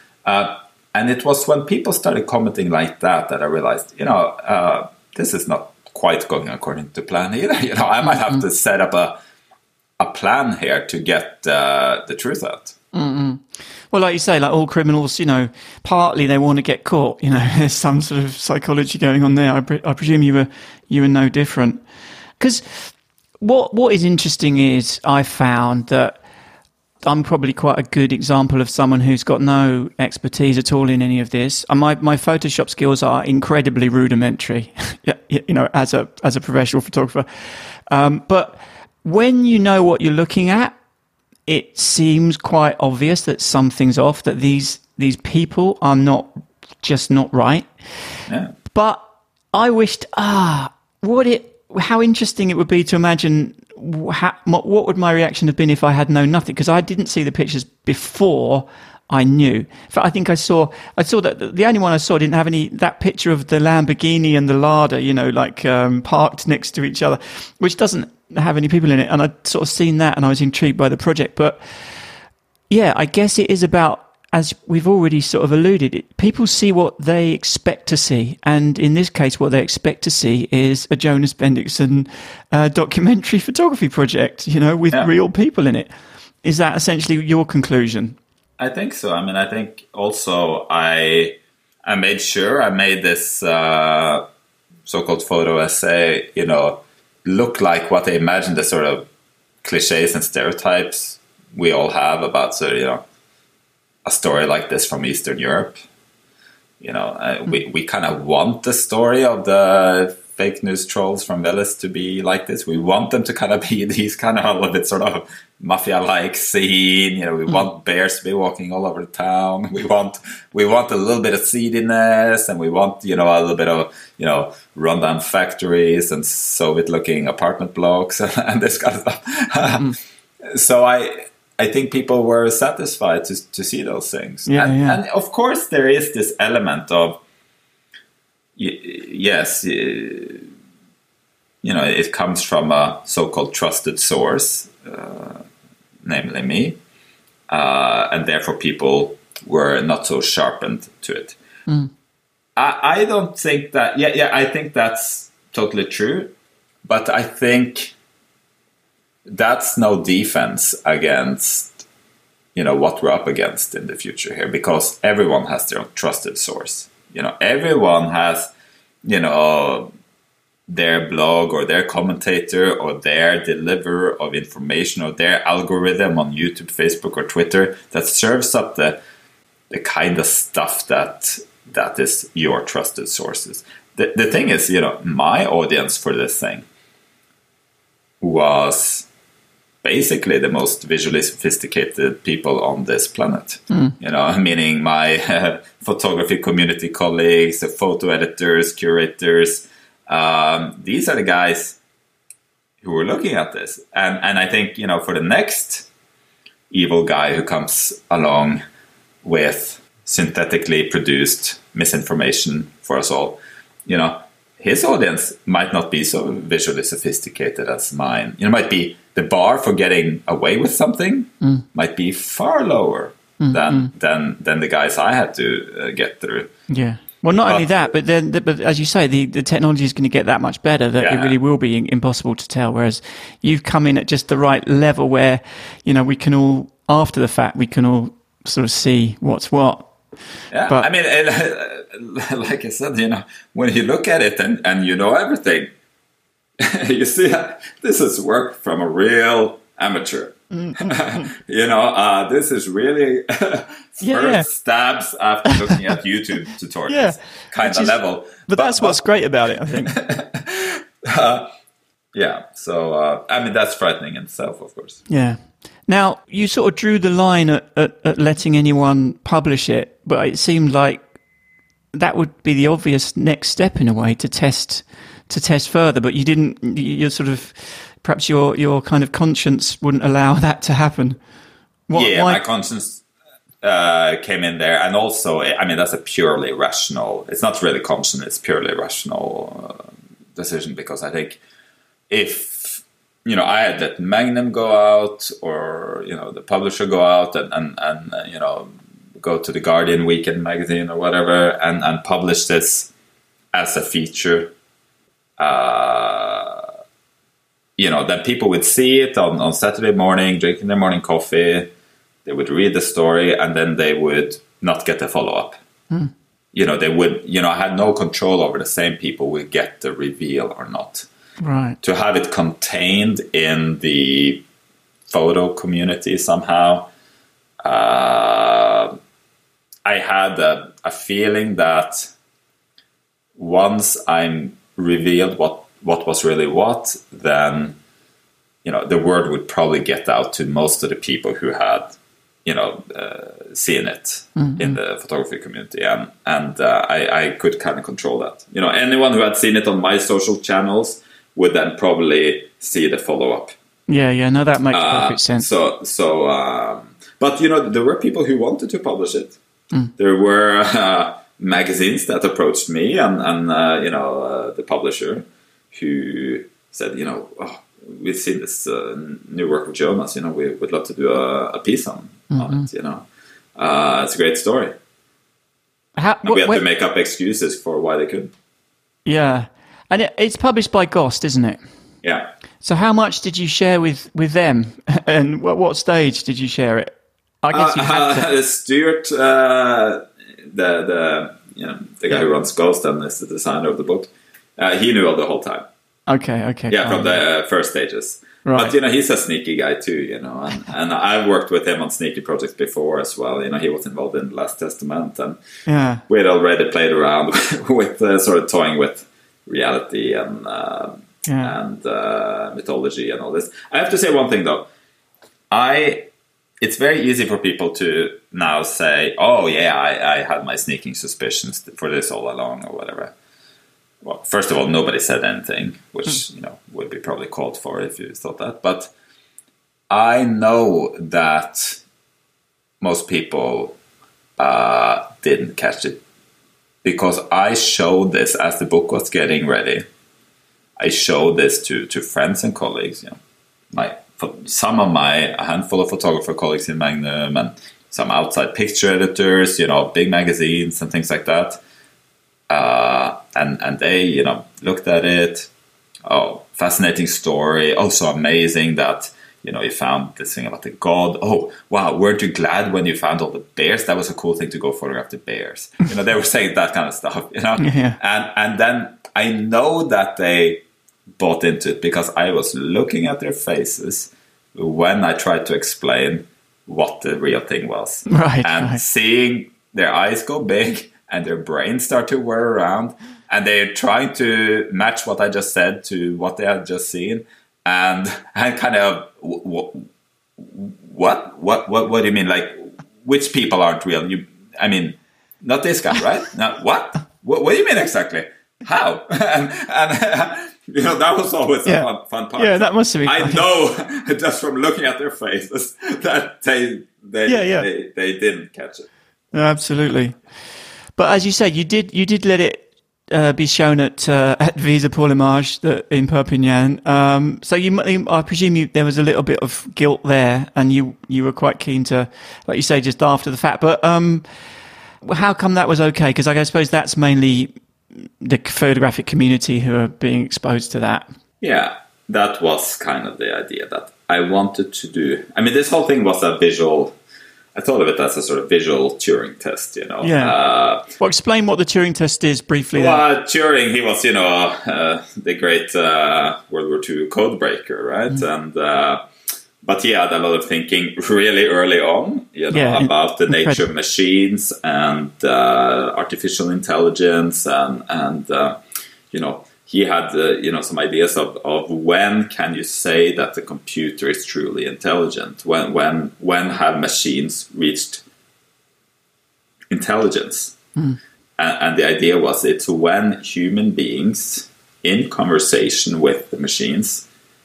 Speaker 2: And it was when people started commenting like that I realized, this is not quite going according to plan either. I might have to set up a plan here to get the truth out.
Speaker 1: Mm-hmm. Well, like you say, like all criminals, partly they want to get caught. There's some sort of psychology going on there. I presume you were no different. Because what is interesting is I found that I'm probably quite a good example of someone who's got no expertise at all in any of this. And my Photoshop skills are incredibly rudimentary, as a professional photographer. But when you know what you're looking at, it seems quite obvious that something's off, that these people are not right. Yeah. But I wished, how interesting it would be to imagine what would my reaction have been if I had known nothing, because I didn't see the pictures before I knew. In fact, I think I saw that the only one I saw didn't have that picture of the Lamborghini and the Lada, parked next to each other, which doesn't have any people in it. And I'd sort of seen that and I was intrigued by the project. But yeah, I guess it is about, as we've already sort of alluded, people see what they expect to see. And in this case, what they expect to see is a Jonas Bendixen documentary photography project, with real people in it. Is that essentially your conclusion?
Speaker 2: I think so. I mean, I think also I made sure I made this so-called photo essay, look like what I imagined, the sort of cliches and stereotypes we all have about sort of, a story like this from Eastern Europe. We kind of want the story of the fake news trolls from Veles to be like this. We want them to kind of be these kind of a little bit sort of mafia-like scene. We want bears to be walking all over the town. We want a little bit of seediness, and we want a little bit of rundown factories and Soviet-looking apartment blocks and this kind of stuff. So I think people were satisfied to see those things. And of course, there is this element of, yes, it comes from a so-called trusted source, namely me, and therefore people were not so sharpened to it. I don't think that, I think that's totally true, but I think that's no defense against, what we're up against in the future here, because everyone has their own trusted source. Everyone has, their blog or their commentator or their deliverer of information or their algorithm on YouTube, Facebook, or Twitter that serves up the kind of stuff that is your trusted sources. The thing is, my audience for this thing was basically the most visually sophisticated people on this planet. Meaning my photography community colleagues, the photo editors, curators. These are the guys who were looking at this. And I think, for the next evil guy who comes along with synthetically produced misinformation for us all, his audience might not be so visually sophisticated as mine. Might be the bar for getting away with something might be far lower than the guys I had to get through.
Speaker 1: Yeah. Well, not only that, but then, but as you say, the technology is going to get that much better that it really will be impossible to tell. Whereas you've come in at just the right level where, we can all, after the fact, we can all sort of see what's what.
Speaker 2: Yeah, but, I mean, like I said, when you look at it and you know everything, you see this is work from a real amateur. This is really first stabs after looking at YouTube tutorials kind of level.
Speaker 1: But that's what's great about it, I think.
Speaker 2: So I mean, that's frightening in itself, of course.
Speaker 1: Yeah. Now, you sort of drew the line at letting anyone publish it, but it seemed like that would be the obvious next step in a way to test further. But you didn't. You're sort of. Perhaps your kind of conscience wouldn't allow that to happen. Why?
Speaker 2: My conscience came in there, and also, I mean, that's a purely rational. It's not really conscience; it's purely rational decision. Because I think if I had let Magnum go out, or the publisher go out, and go to the Guardian weekend magazine or whatever, and publish this as a feature. Then people would see it on Saturday morning, drinking their morning coffee. They would read the story, and then they would not get the follow-up. They would, I had no control over the same people would get the reveal or not.
Speaker 1: Right.
Speaker 2: To have it contained in the photo community somehow, I had a feeling that once I'm revealed what was really what, then the word would probably get out to most of the people who had seen it in the photography community, and I could kind of control that. Anyone who had seen it on my social channels would then probably see the follow-up.
Speaker 1: No, that makes perfect sense.
Speaker 2: But there were people who wanted to publish it. There were magazines that approached me and the publisher, who said, we've seen this new work of Jonas, we would love to do a piece on it, it's a great story. We had to make up excuses for why they couldn't.
Speaker 1: Yeah. And it's published by Ghost, isn't it?
Speaker 2: Yeah.
Speaker 1: So how much did you share with them? And what stage did you share it? I guess you had to...
Speaker 2: Stuart, the guy who runs Ghost and is the designer of the book, he knew all the whole time.
Speaker 1: Okay.
Speaker 2: Yeah, from the first stages. Right. But, he's a sneaky guy too, and I've worked with him on sneaky projects before as well. He was involved in The Last Testament, and we had already played around with sort of toying with reality and mythology and all this. I have to say one thing though. It's very easy for people to now say, oh yeah, I had my sneaking suspicions for this all along or whatever. Well, first of all, nobody said anything, which would be probably called for if you thought that. But I know that most people didn't catch it, because I showed this as the book was getting ready. I showed this to friends and colleagues. A handful of photographer colleagues in Magnum, and some outside picture editors, big magazines and things like that. And they, looked at it. Oh, fascinating story. Oh, so amazing that, you found this thing about the god. Oh, wow, weren't you glad when you found all the bears? That was a cool thing to go photograph the bears. They were saying that kind of stuff,
Speaker 1: Yeah.
Speaker 2: And then I know that they bought into it, because I was looking at their faces when I tried to explain what the real thing was.
Speaker 1: Right.
Speaker 2: And seeing their eyes go big and their brains start to whir around, and they're trying to match what I just said to what they had just seen, and kind of, what do you mean? Like, which people aren't real? Not this guy, right? Now, what do you mean exactly? How? and that was always a fun part.
Speaker 1: Yeah, that must have been.
Speaker 2: I know just from looking at their faces that they didn't catch it.
Speaker 1: No, absolutely. But as you say, you did let it be shown at Visa pour l'Image in Perpignan. So I presume there was a little bit of guilt there, and you were quite keen to, like you say, just after the fact. But How come that was okay? Because I suppose that's mainly the photographic community who are being exposed to that.
Speaker 2: Yeah, that was kind of the idea that I wanted to do. I mean, this whole thing was a visual. I thought of it as a sort of visual Turing test,
Speaker 1: Yeah. Well, explain what the Turing test is briefly.
Speaker 2: Well, Turing, he was, the great World War II code breaker, right? And but he had a lot of thinking really early on, about the nature of machines and artificial intelligence, and he had some ideas of when can you say that the computer is truly intelligent? When have machines reached intelligence? And the idea was it's when human beings in conversation with the machines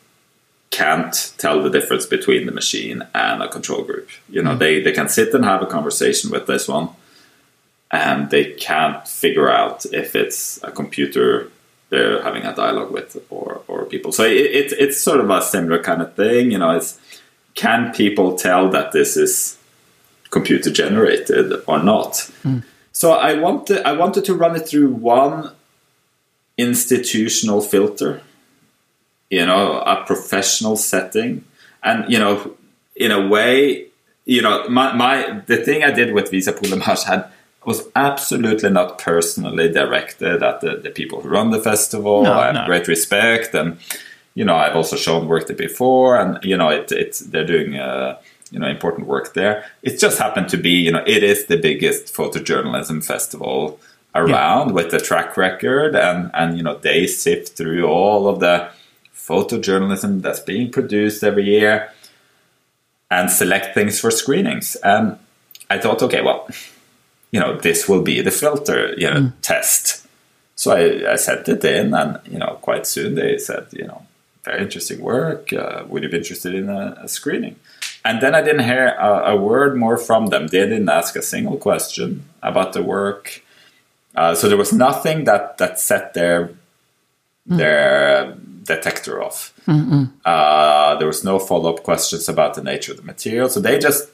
Speaker 2: can't tell the difference between the machine and a control group. They can sit and have a conversation with this one, and they can't figure out if it's a computer they're having a dialogue with or people. So it's sort of a similar kind of thing. It's, can people tell that this is computer generated or not? So I wanted to run it through one institutional filter, a professional setting, and in a way, the thing I did with Visa pour l'Image was absolutely not personally directed at the people who run the festival. I have great respect, and I've also shown work there before, and they're doing important work there. It just happened to be it is the biggest photojournalism festival around, with the track record, and they sift through all of the photojournalism that's being produced every year and select things for screenings. And I thought, okay, well, this will be the filter, test. So I sent it in, and, quite soon they said, very interesting work. Would you be interested in a screening? And then I didn't hear a word more from them. They didn't ask a single question about the work. So there was nothing that set their detector off. There was no follow-up questions about the nature of the material. So they just,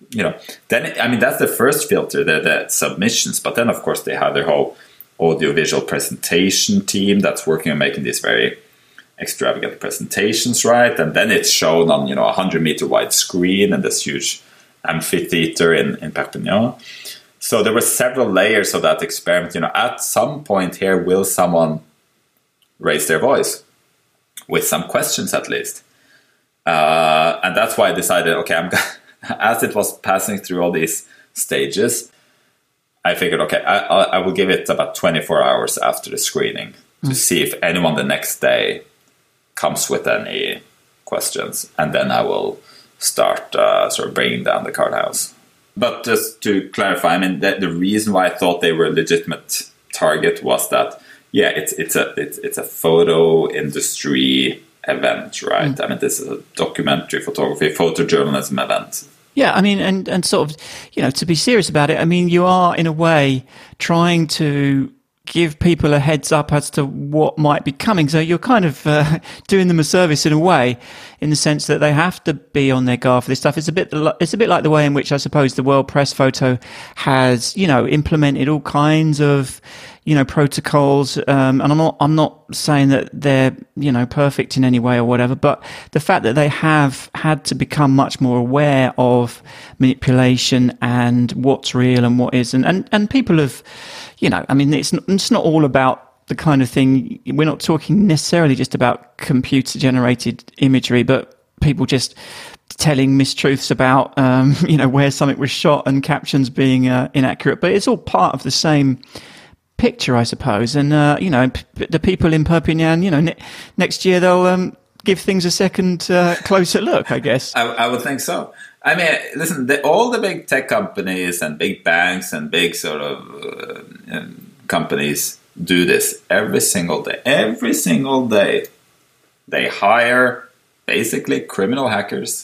Speaker 2: that's the first filter, the submissions. But then, of course, they have their whole audiovisual presentation team that's working on making these very extravagant presentations, right? And then it's shown on, 100-meter wide screen in this huge amphitheater in Perpignan. So there were several layers of that experiment. At some point here, will someone raise their voice with some questions at least? And that's why I decided, okay, as it was passing through all these stages, I figured, okay, I will give it about 24 hours after the screening to see if anyone the next day comes with any questions, and then I will start sort of bringing down the card house. But just to clarify, the reason why I thought they were a legitimate target was that, it's a photo industry event, right? This is a documentary photography, photojournalism event.
Speaker 1: Yeah, and sort of, to be serious about it, you are in a way trying to give people a heads up as to what might be coming. So you're kind of doing them a service in a way, in the sense that they have to be on their guard for this stuff. It's a bit like the way in which I suppose the World Press Photo has, implemented all kinds of, protocols. And I'm not saying that they're, perfect in any way or whatever, but the fact that they have had to become much more aware of manipulation and what's real and what isn't. And people have, it's not all about the kind of thing. We're not talking necessarily just about computer generated imagery, but people just telling mistruths about, where something was shot and captions being inaccurate. But it's all part of the same picture, I suppose. And, the people in Perpignan, next year they'll give things a second closer look, I guess.
Speaker 2: I would think so. Listen, all the big tech companies and big banks and big sort of companies do this every single day. Every single day, they hire basically criminal hackers,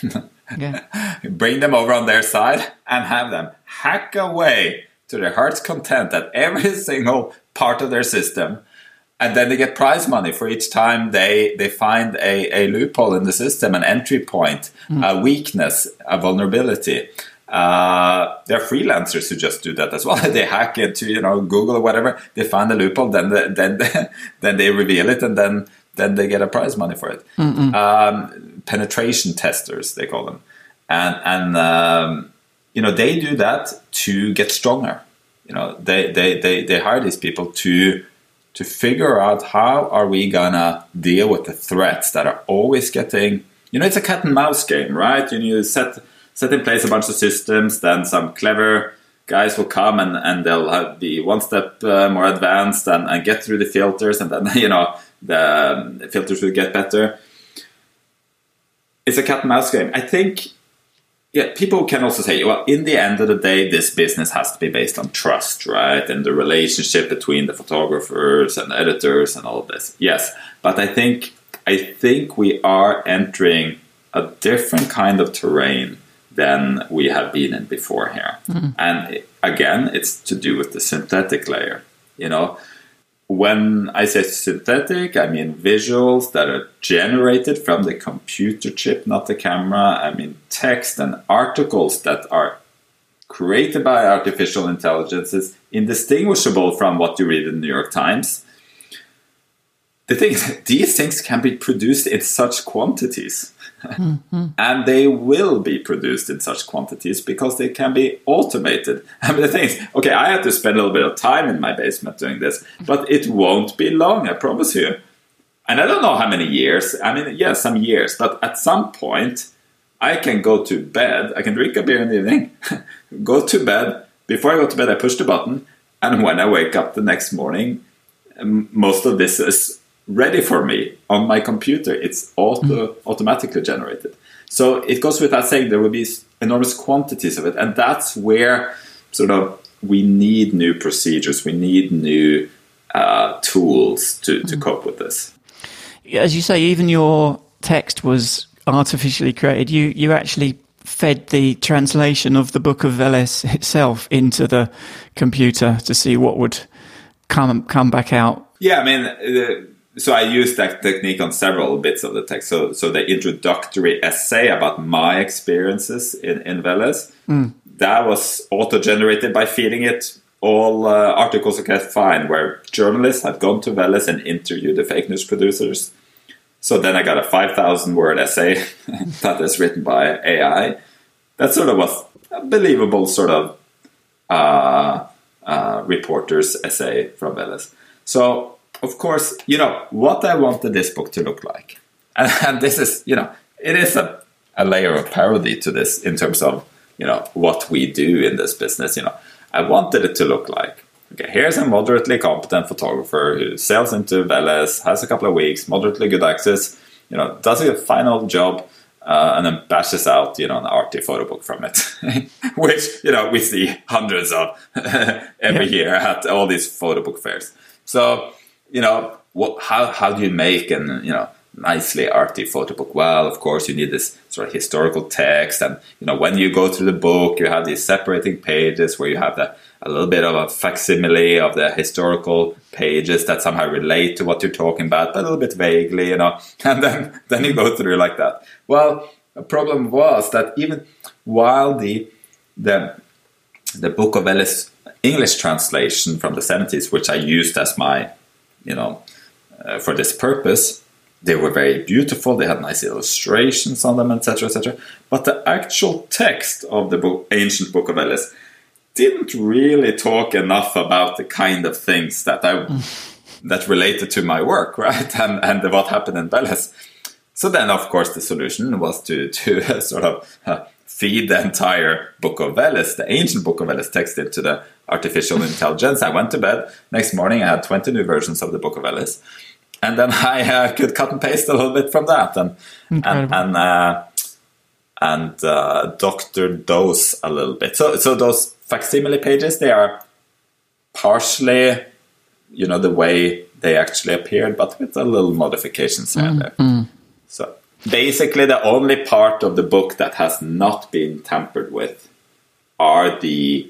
Speaker 2: bring them over on their side, and have them hack away to their heart's content at every single part of their system. And then they get prize money for each time they find a loophole in the system, an entry point, a weakness, a vulnerability. There are freelancers who just do that as well. They hack into Google or whatever. They find a loophole, then they reveal it, and then they get a prize money for it. Penetration testers, they call them, and they do that to get stronger. They hire these people to figure out how are we gonna deal with the threats that are always getting. It's a cat and mouse game, right? You set in place a bunch of systems, then some clever guys will come and they'll be one step more advanced and get through the filters, and then the filters will get better. It's a cat and mouse game. I think, people can also say, well, in the end of the day, this business has to be based on trust, right? And the relationship between the photographers and editors and all of this. Yes, but I think we are entering a different kind of terrain than we have been in before here. And again, it's to do with the synthetic layer. When I say synthetic, I mean visuals that are generated from the computer chip, not the camera. I mean text and articles that are created by artificial intelligences, indistinguishable from what you read in the New York Times. The thing is, these things can be produced in such quantities. And they will be produced in such quantities because they can be automated. I mean, the thing is, okay, I had to spend a little bit of time in my basement doing this, but it won't be long, I promise you. And I don't know how many years. I mean, yeah, some years. But at some point, I can go to bed. I can drink a beer in the evening, go to bed. Before I go to bed, I push the button. And when I wake up the next morning, most of this is ready for me on my computer. It's automatically generated. So it goes without saying there will be enormous quantities of it. And that's where sort of we need new procedures. We need new tools to cope with this.
Speaker 1: As you say, even your text was artificially created. You actually fed the translation of the Book of Veles itself into the computer to see what would come back out.
Speaker 2: Yeah, I mean... So I used that technique on several bits of the text. So the introductory essay about my experiences in Veles, that was auto-generated by feeding it all articles I could find where journalists had gone to Veles and interviewed the fake news producers. So then I got a 5,000-word essay that is written by AI. That sort of was a believable sort of reporter's essay from Veles. So... Of course, what I wanted this book to look like. And this is, it is a layer of parody to this in terms of, what we do in this business. I wanted it to look like, okay, here's a moderately competent photographer who sails into Veles, has a couple of weeks, moderately good access, does a fine old job, and then bashes out, an arty photo book from it, which, we see hundreds of every year at all these photo book fairs. So... how do you make an nicely arty photo book? Well, of course, you need this sort of historical text, and when you go through the book, you have these separating pages where you have a little bit of a facsimile of the historical pages that somehow relate to what you're talking about, but a little bit vaguely, and then you go through like that. Well, the problem was that even while the Book of Veles English translation from the 70s, which I used as my for this purpose, they were very beautiful. They had nice illustrations on them, etc., etc. But the actual text of the ancient Book of Veles didn't really talk enough about the kind of things that that related to my work, right? And what happened in Veles. So then, of course, the solution was to sort of feed the entire Book of Veles, the ancient Book of Veles text, into the artificial intelligence. I went to bed. Next morning, I had 20 new versions of the Book of Veles. And then I could cut and paste a little bit from that and doctor those a little bit. So those facsimile pages, they are partially, the way they actually appeared, but with a little modifications here and there. So basically, the only part of the book that has not been tampered with are the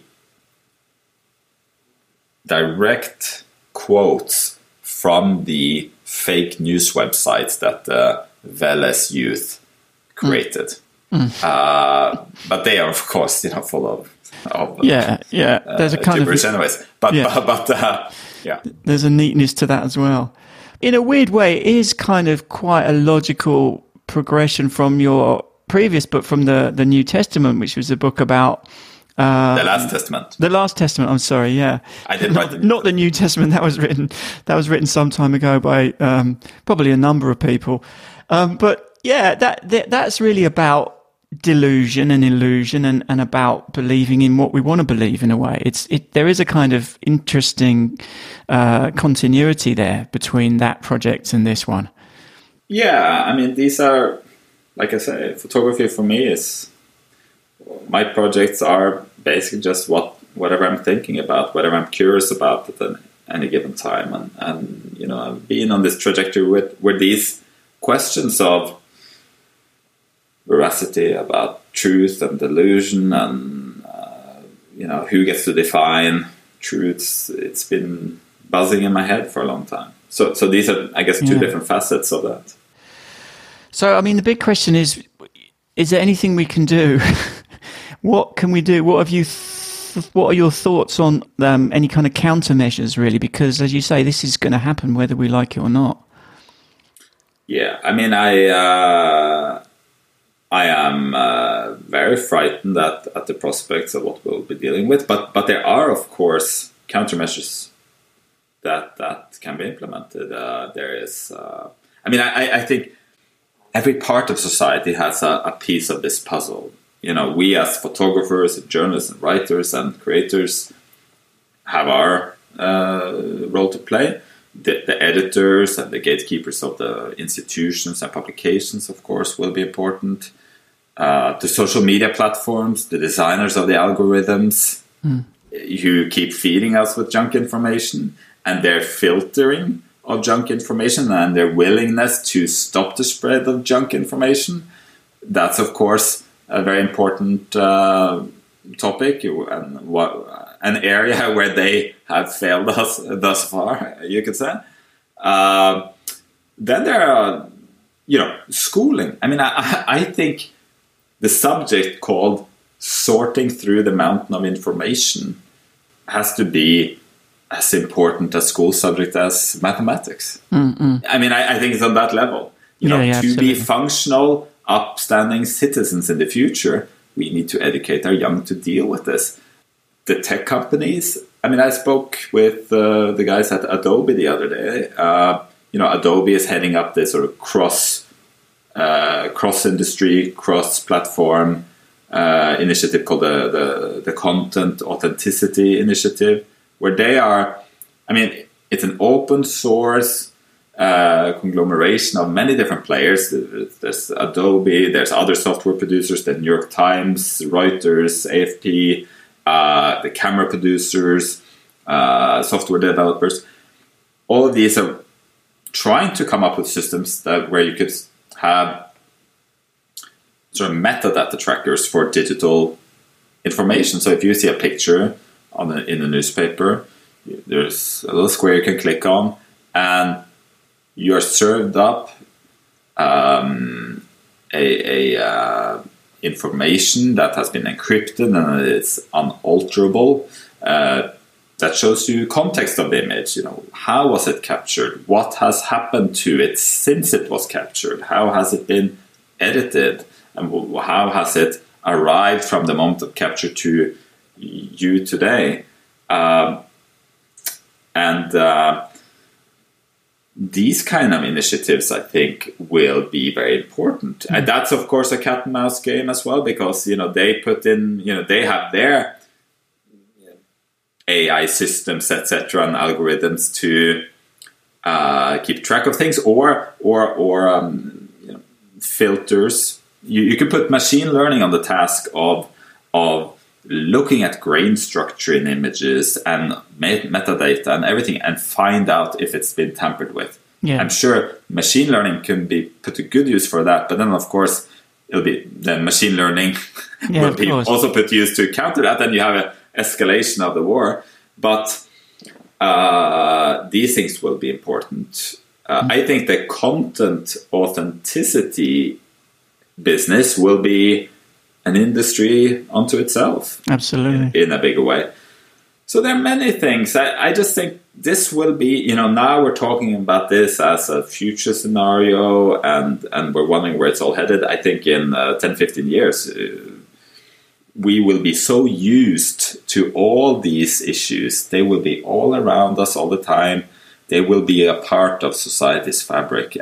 Speaker 2: direct quotes from the fake news websites that the Veles youth created. But they are, of course, full of
Speaker 1: There's a kind
Speaker 2: gibberish anyways. But
Speaker 1: there's a neatness to that as well. In a weird way, it is kind of quite a logical progression from your previous book, from the New Testament, which was a book about
Speaker 2: the Last Testament.
Speaker 1: The Last Testament. I'm sorry. Yeah,
Speaker 2: I did
Speaker 1: not the New Testament. That was written some time ago by probably a number of people. But yeah, that's really about delusion and illusion, and about believing in what we want to believe in a way. There is a kind of interesting continuity there between that project and this one.
Speaker 2: Yeah, I mean, these are, like I say, photography for me is, my projects are basically just whatever I'm thinking about, whatever I'm curious about at any given time, and I've been on this trajectory with these questions of veracity, about truth and delusion, and who gets to define truths. It's been buzzing in my head for a long time. So these are, I guess, two different facets of that.
Speaker 1: So I mean, the big question is there anything we can do? What can we do? What are your thoughts on any kind of countermeasures, really? Because, as you say, this is going to happen whether we like it or not.
Speaker 2: Yeah, I mean, I am very frightened at the prospects of what we'll be dealing with, but there are, of course, countermeasures that can be implemented. There is, I think every part of society has a piece of this puzzle. We as photographers, and journalists, and writers, and creators have our role to play. The editors and the gatekeepers of the institutions and publications, of course, will be important. The social media platforms, the designers of the algorithms, who keep feeding us with junk information, and their filtering of junk information, and their willingness to stop the spread of junk information. That's, of course, a very important topic, and an area where they have failed us thus far, you could say. Then there are, schooling. I mean, I think the subject called sorting through the mountain of information has to be as important a school subject as mathematics. I mean, I think it's on that level. To be functional, upstanding citizens in the future, we need to educate our young to deal with this. The tech companies, I mean, I spoke with the guys at Adobe the other day. Adobe is heading up this sort of cross-industry, cross-platform initiative called the Content Authenticity Initiative, where they are, I mean, it's an open source conglomeration of many different players. There's Adobe, there's other software producers, the New York Times, Reuters, AFP, the camera producers, software developers. All of these are trying to come up with systems where you could have sort of metadata trackers for digital information. So if you see a picture in the newspaper, there's a little square you can click on, and you're served up information that has been encrypted and it's unalterable. That shows you context of the image. How was it captured? What has happened to it since it was captured? How has it been edited? And how has it arrived from the moment of capture to you today? These kind of initiatives, I think, will be very important. And that's, of course, a cat and mouse game as well, because, they put in, they have their AI systems, etc., and algorithms to keep track of things, or filters. You can put machine learning on the task of looking at grain structure in images and metadata and everything, and find out if it's been tampered with. Yeah. I'm sure machine learning can be put to good use for that, but then, of course, it'll be the machine learning will be also put to use to counter that, and you have an escalation of the war. But these things will be important. I think the content authenticity business will be an industry unto itself.
Speaker 1: Absolutely.
Speaker 2: In a bigger way. So there are many things. I just think this will be, now we're talking about this as a future scenario and we're wondering where it's all headed. I think in 10, 15 years, we will be so used to all these issues. They will be all around us all the time. They will be a part of society's fabric.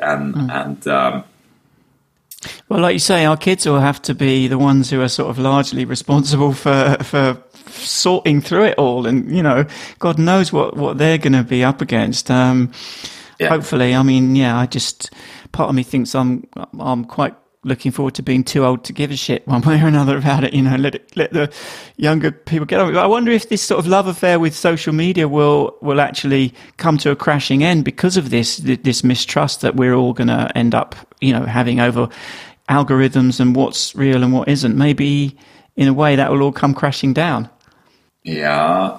Speaker 1: Well, like you say, our kids will have to be the ones who are sort of largely responsible for sorting through it all. And, God knows what they're going to be up against. Hopefully, part of me thinks I'm quite looking forward to being too old to give a shit one way or another about it. Let the younger people get on with it. I wonder if this sort of love affair with social media will actually come to a crashing end because of this mistrust that we're all going to end up, having over algorithms and what's real and what isn't. Maybe in a way that will all come crashing down.
Speaker 2: Yeah.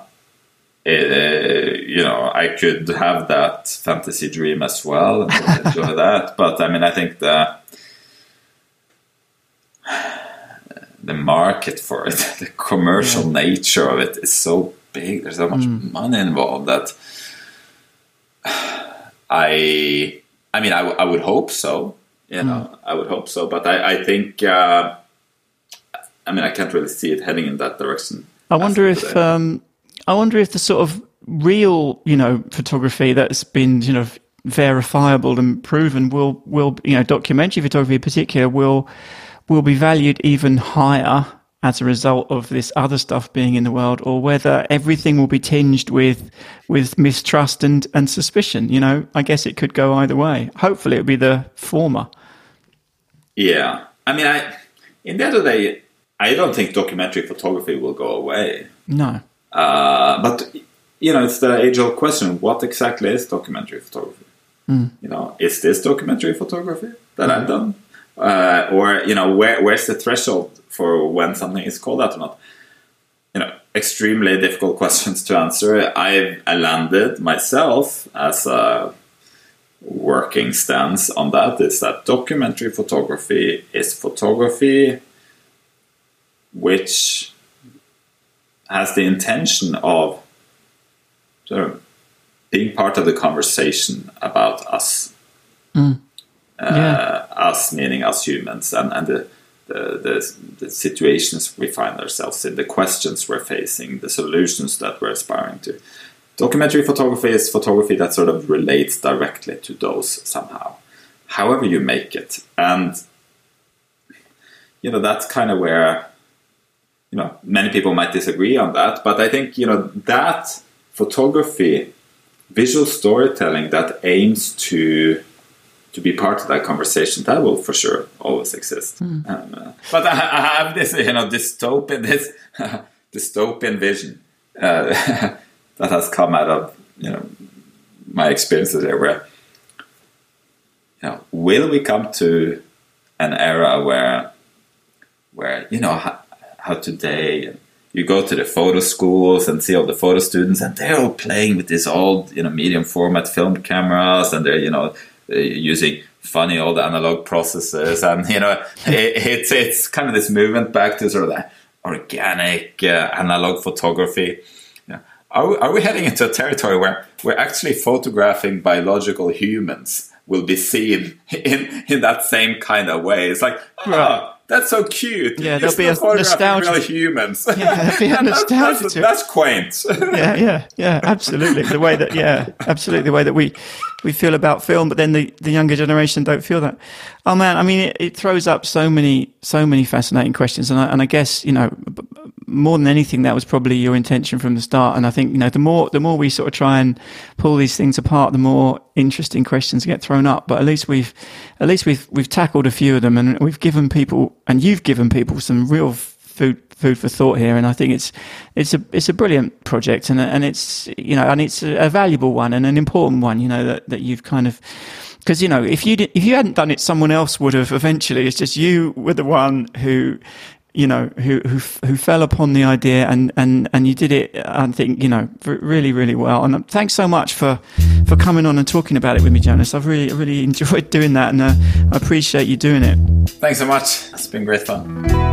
Speaker 2: I could have that fantasy dream as well and enjoy that. But I think the market for it, the commercial nature of it is so big. There's so much money involved that I would hope so. I would hope so. But I think I can't really see it heading in that direction.
Speaker 1: I wonder if the sort of real, photography that's been, verifiable and proven will documentary photography in particular will be valued even higher as a result of this other stuff being in the world, or whether everything will be tinged with mistrust and suspicion. I guess it could go either way. Hopefully it'll be the former.
Speaker 2: Yeah. In the end of the day, I don't think documentary photography will go away.
Speaker 1: No.
Speaker 2: But, it's the age-old question, what exactly is documentary photography? Is this documentary photography that I've done? Or where's the threshold for when something is called that or not? Extremely difficult questions to answer. I've landed myself as a working stance on that is that documentary photography is photography which has the intention of sort of being part of the conversation about us. Us meaning us humans and the situations we find ourselves in, the questions we're facing, the solutions that we're aspiring to. Documentary photography is photography that sort of relates directly to those somehow, however you make it. And that's kind of where many people might disagree on that, but I think that photography, visual storytelling that aims to be part of that conversation, that will for sure always exist. But I have this, dystopian vision that has come out of my experiences there, where will we come to an era where how today you go to the photo schools and see all the photo students, and they're all playing with these old medium format film cameras, and they're using funny old analog processes, and it's kind of this movement back to sort of that organic analog photography. Are we heading into a territory where we're actually photographing biological humans will be seen in that same kind of way? It's like, that's so cute.
Speaker 1: Yeah, there'll be a nostalgia.
Speaker 2: Real humans.
Speaker 1: Yeah, there'll be a nostalgia.
Speaker 2: That's quaint.
Speaker 1: Yeah, absolutely. The way that we feel about film, but then the younger generation don't feel that. Oh man, it throws up so many fascinating questions, and I guess more than anything, that was probably your intention from the start. And I think the more we sort of try and pull these things apart, the more interesting questions get thrown up. But at least we've tackled a few of them, and we've given people, and you've given people, some real food for thought here. And I think it's a brilliant project, and it's and it's a valuable one and an important one. That you've kind of. Because if you hadn't done it, someone else would have eventually. It's just you were the one who who fell upon the idea, and you did it, I think, really, really well. And thanks so much for coming on and talking about it with me, Jonas. I've really enjoyed doing that, and I appreciate you doing it.
Speaker 2: Thanks so much. It's been great fun.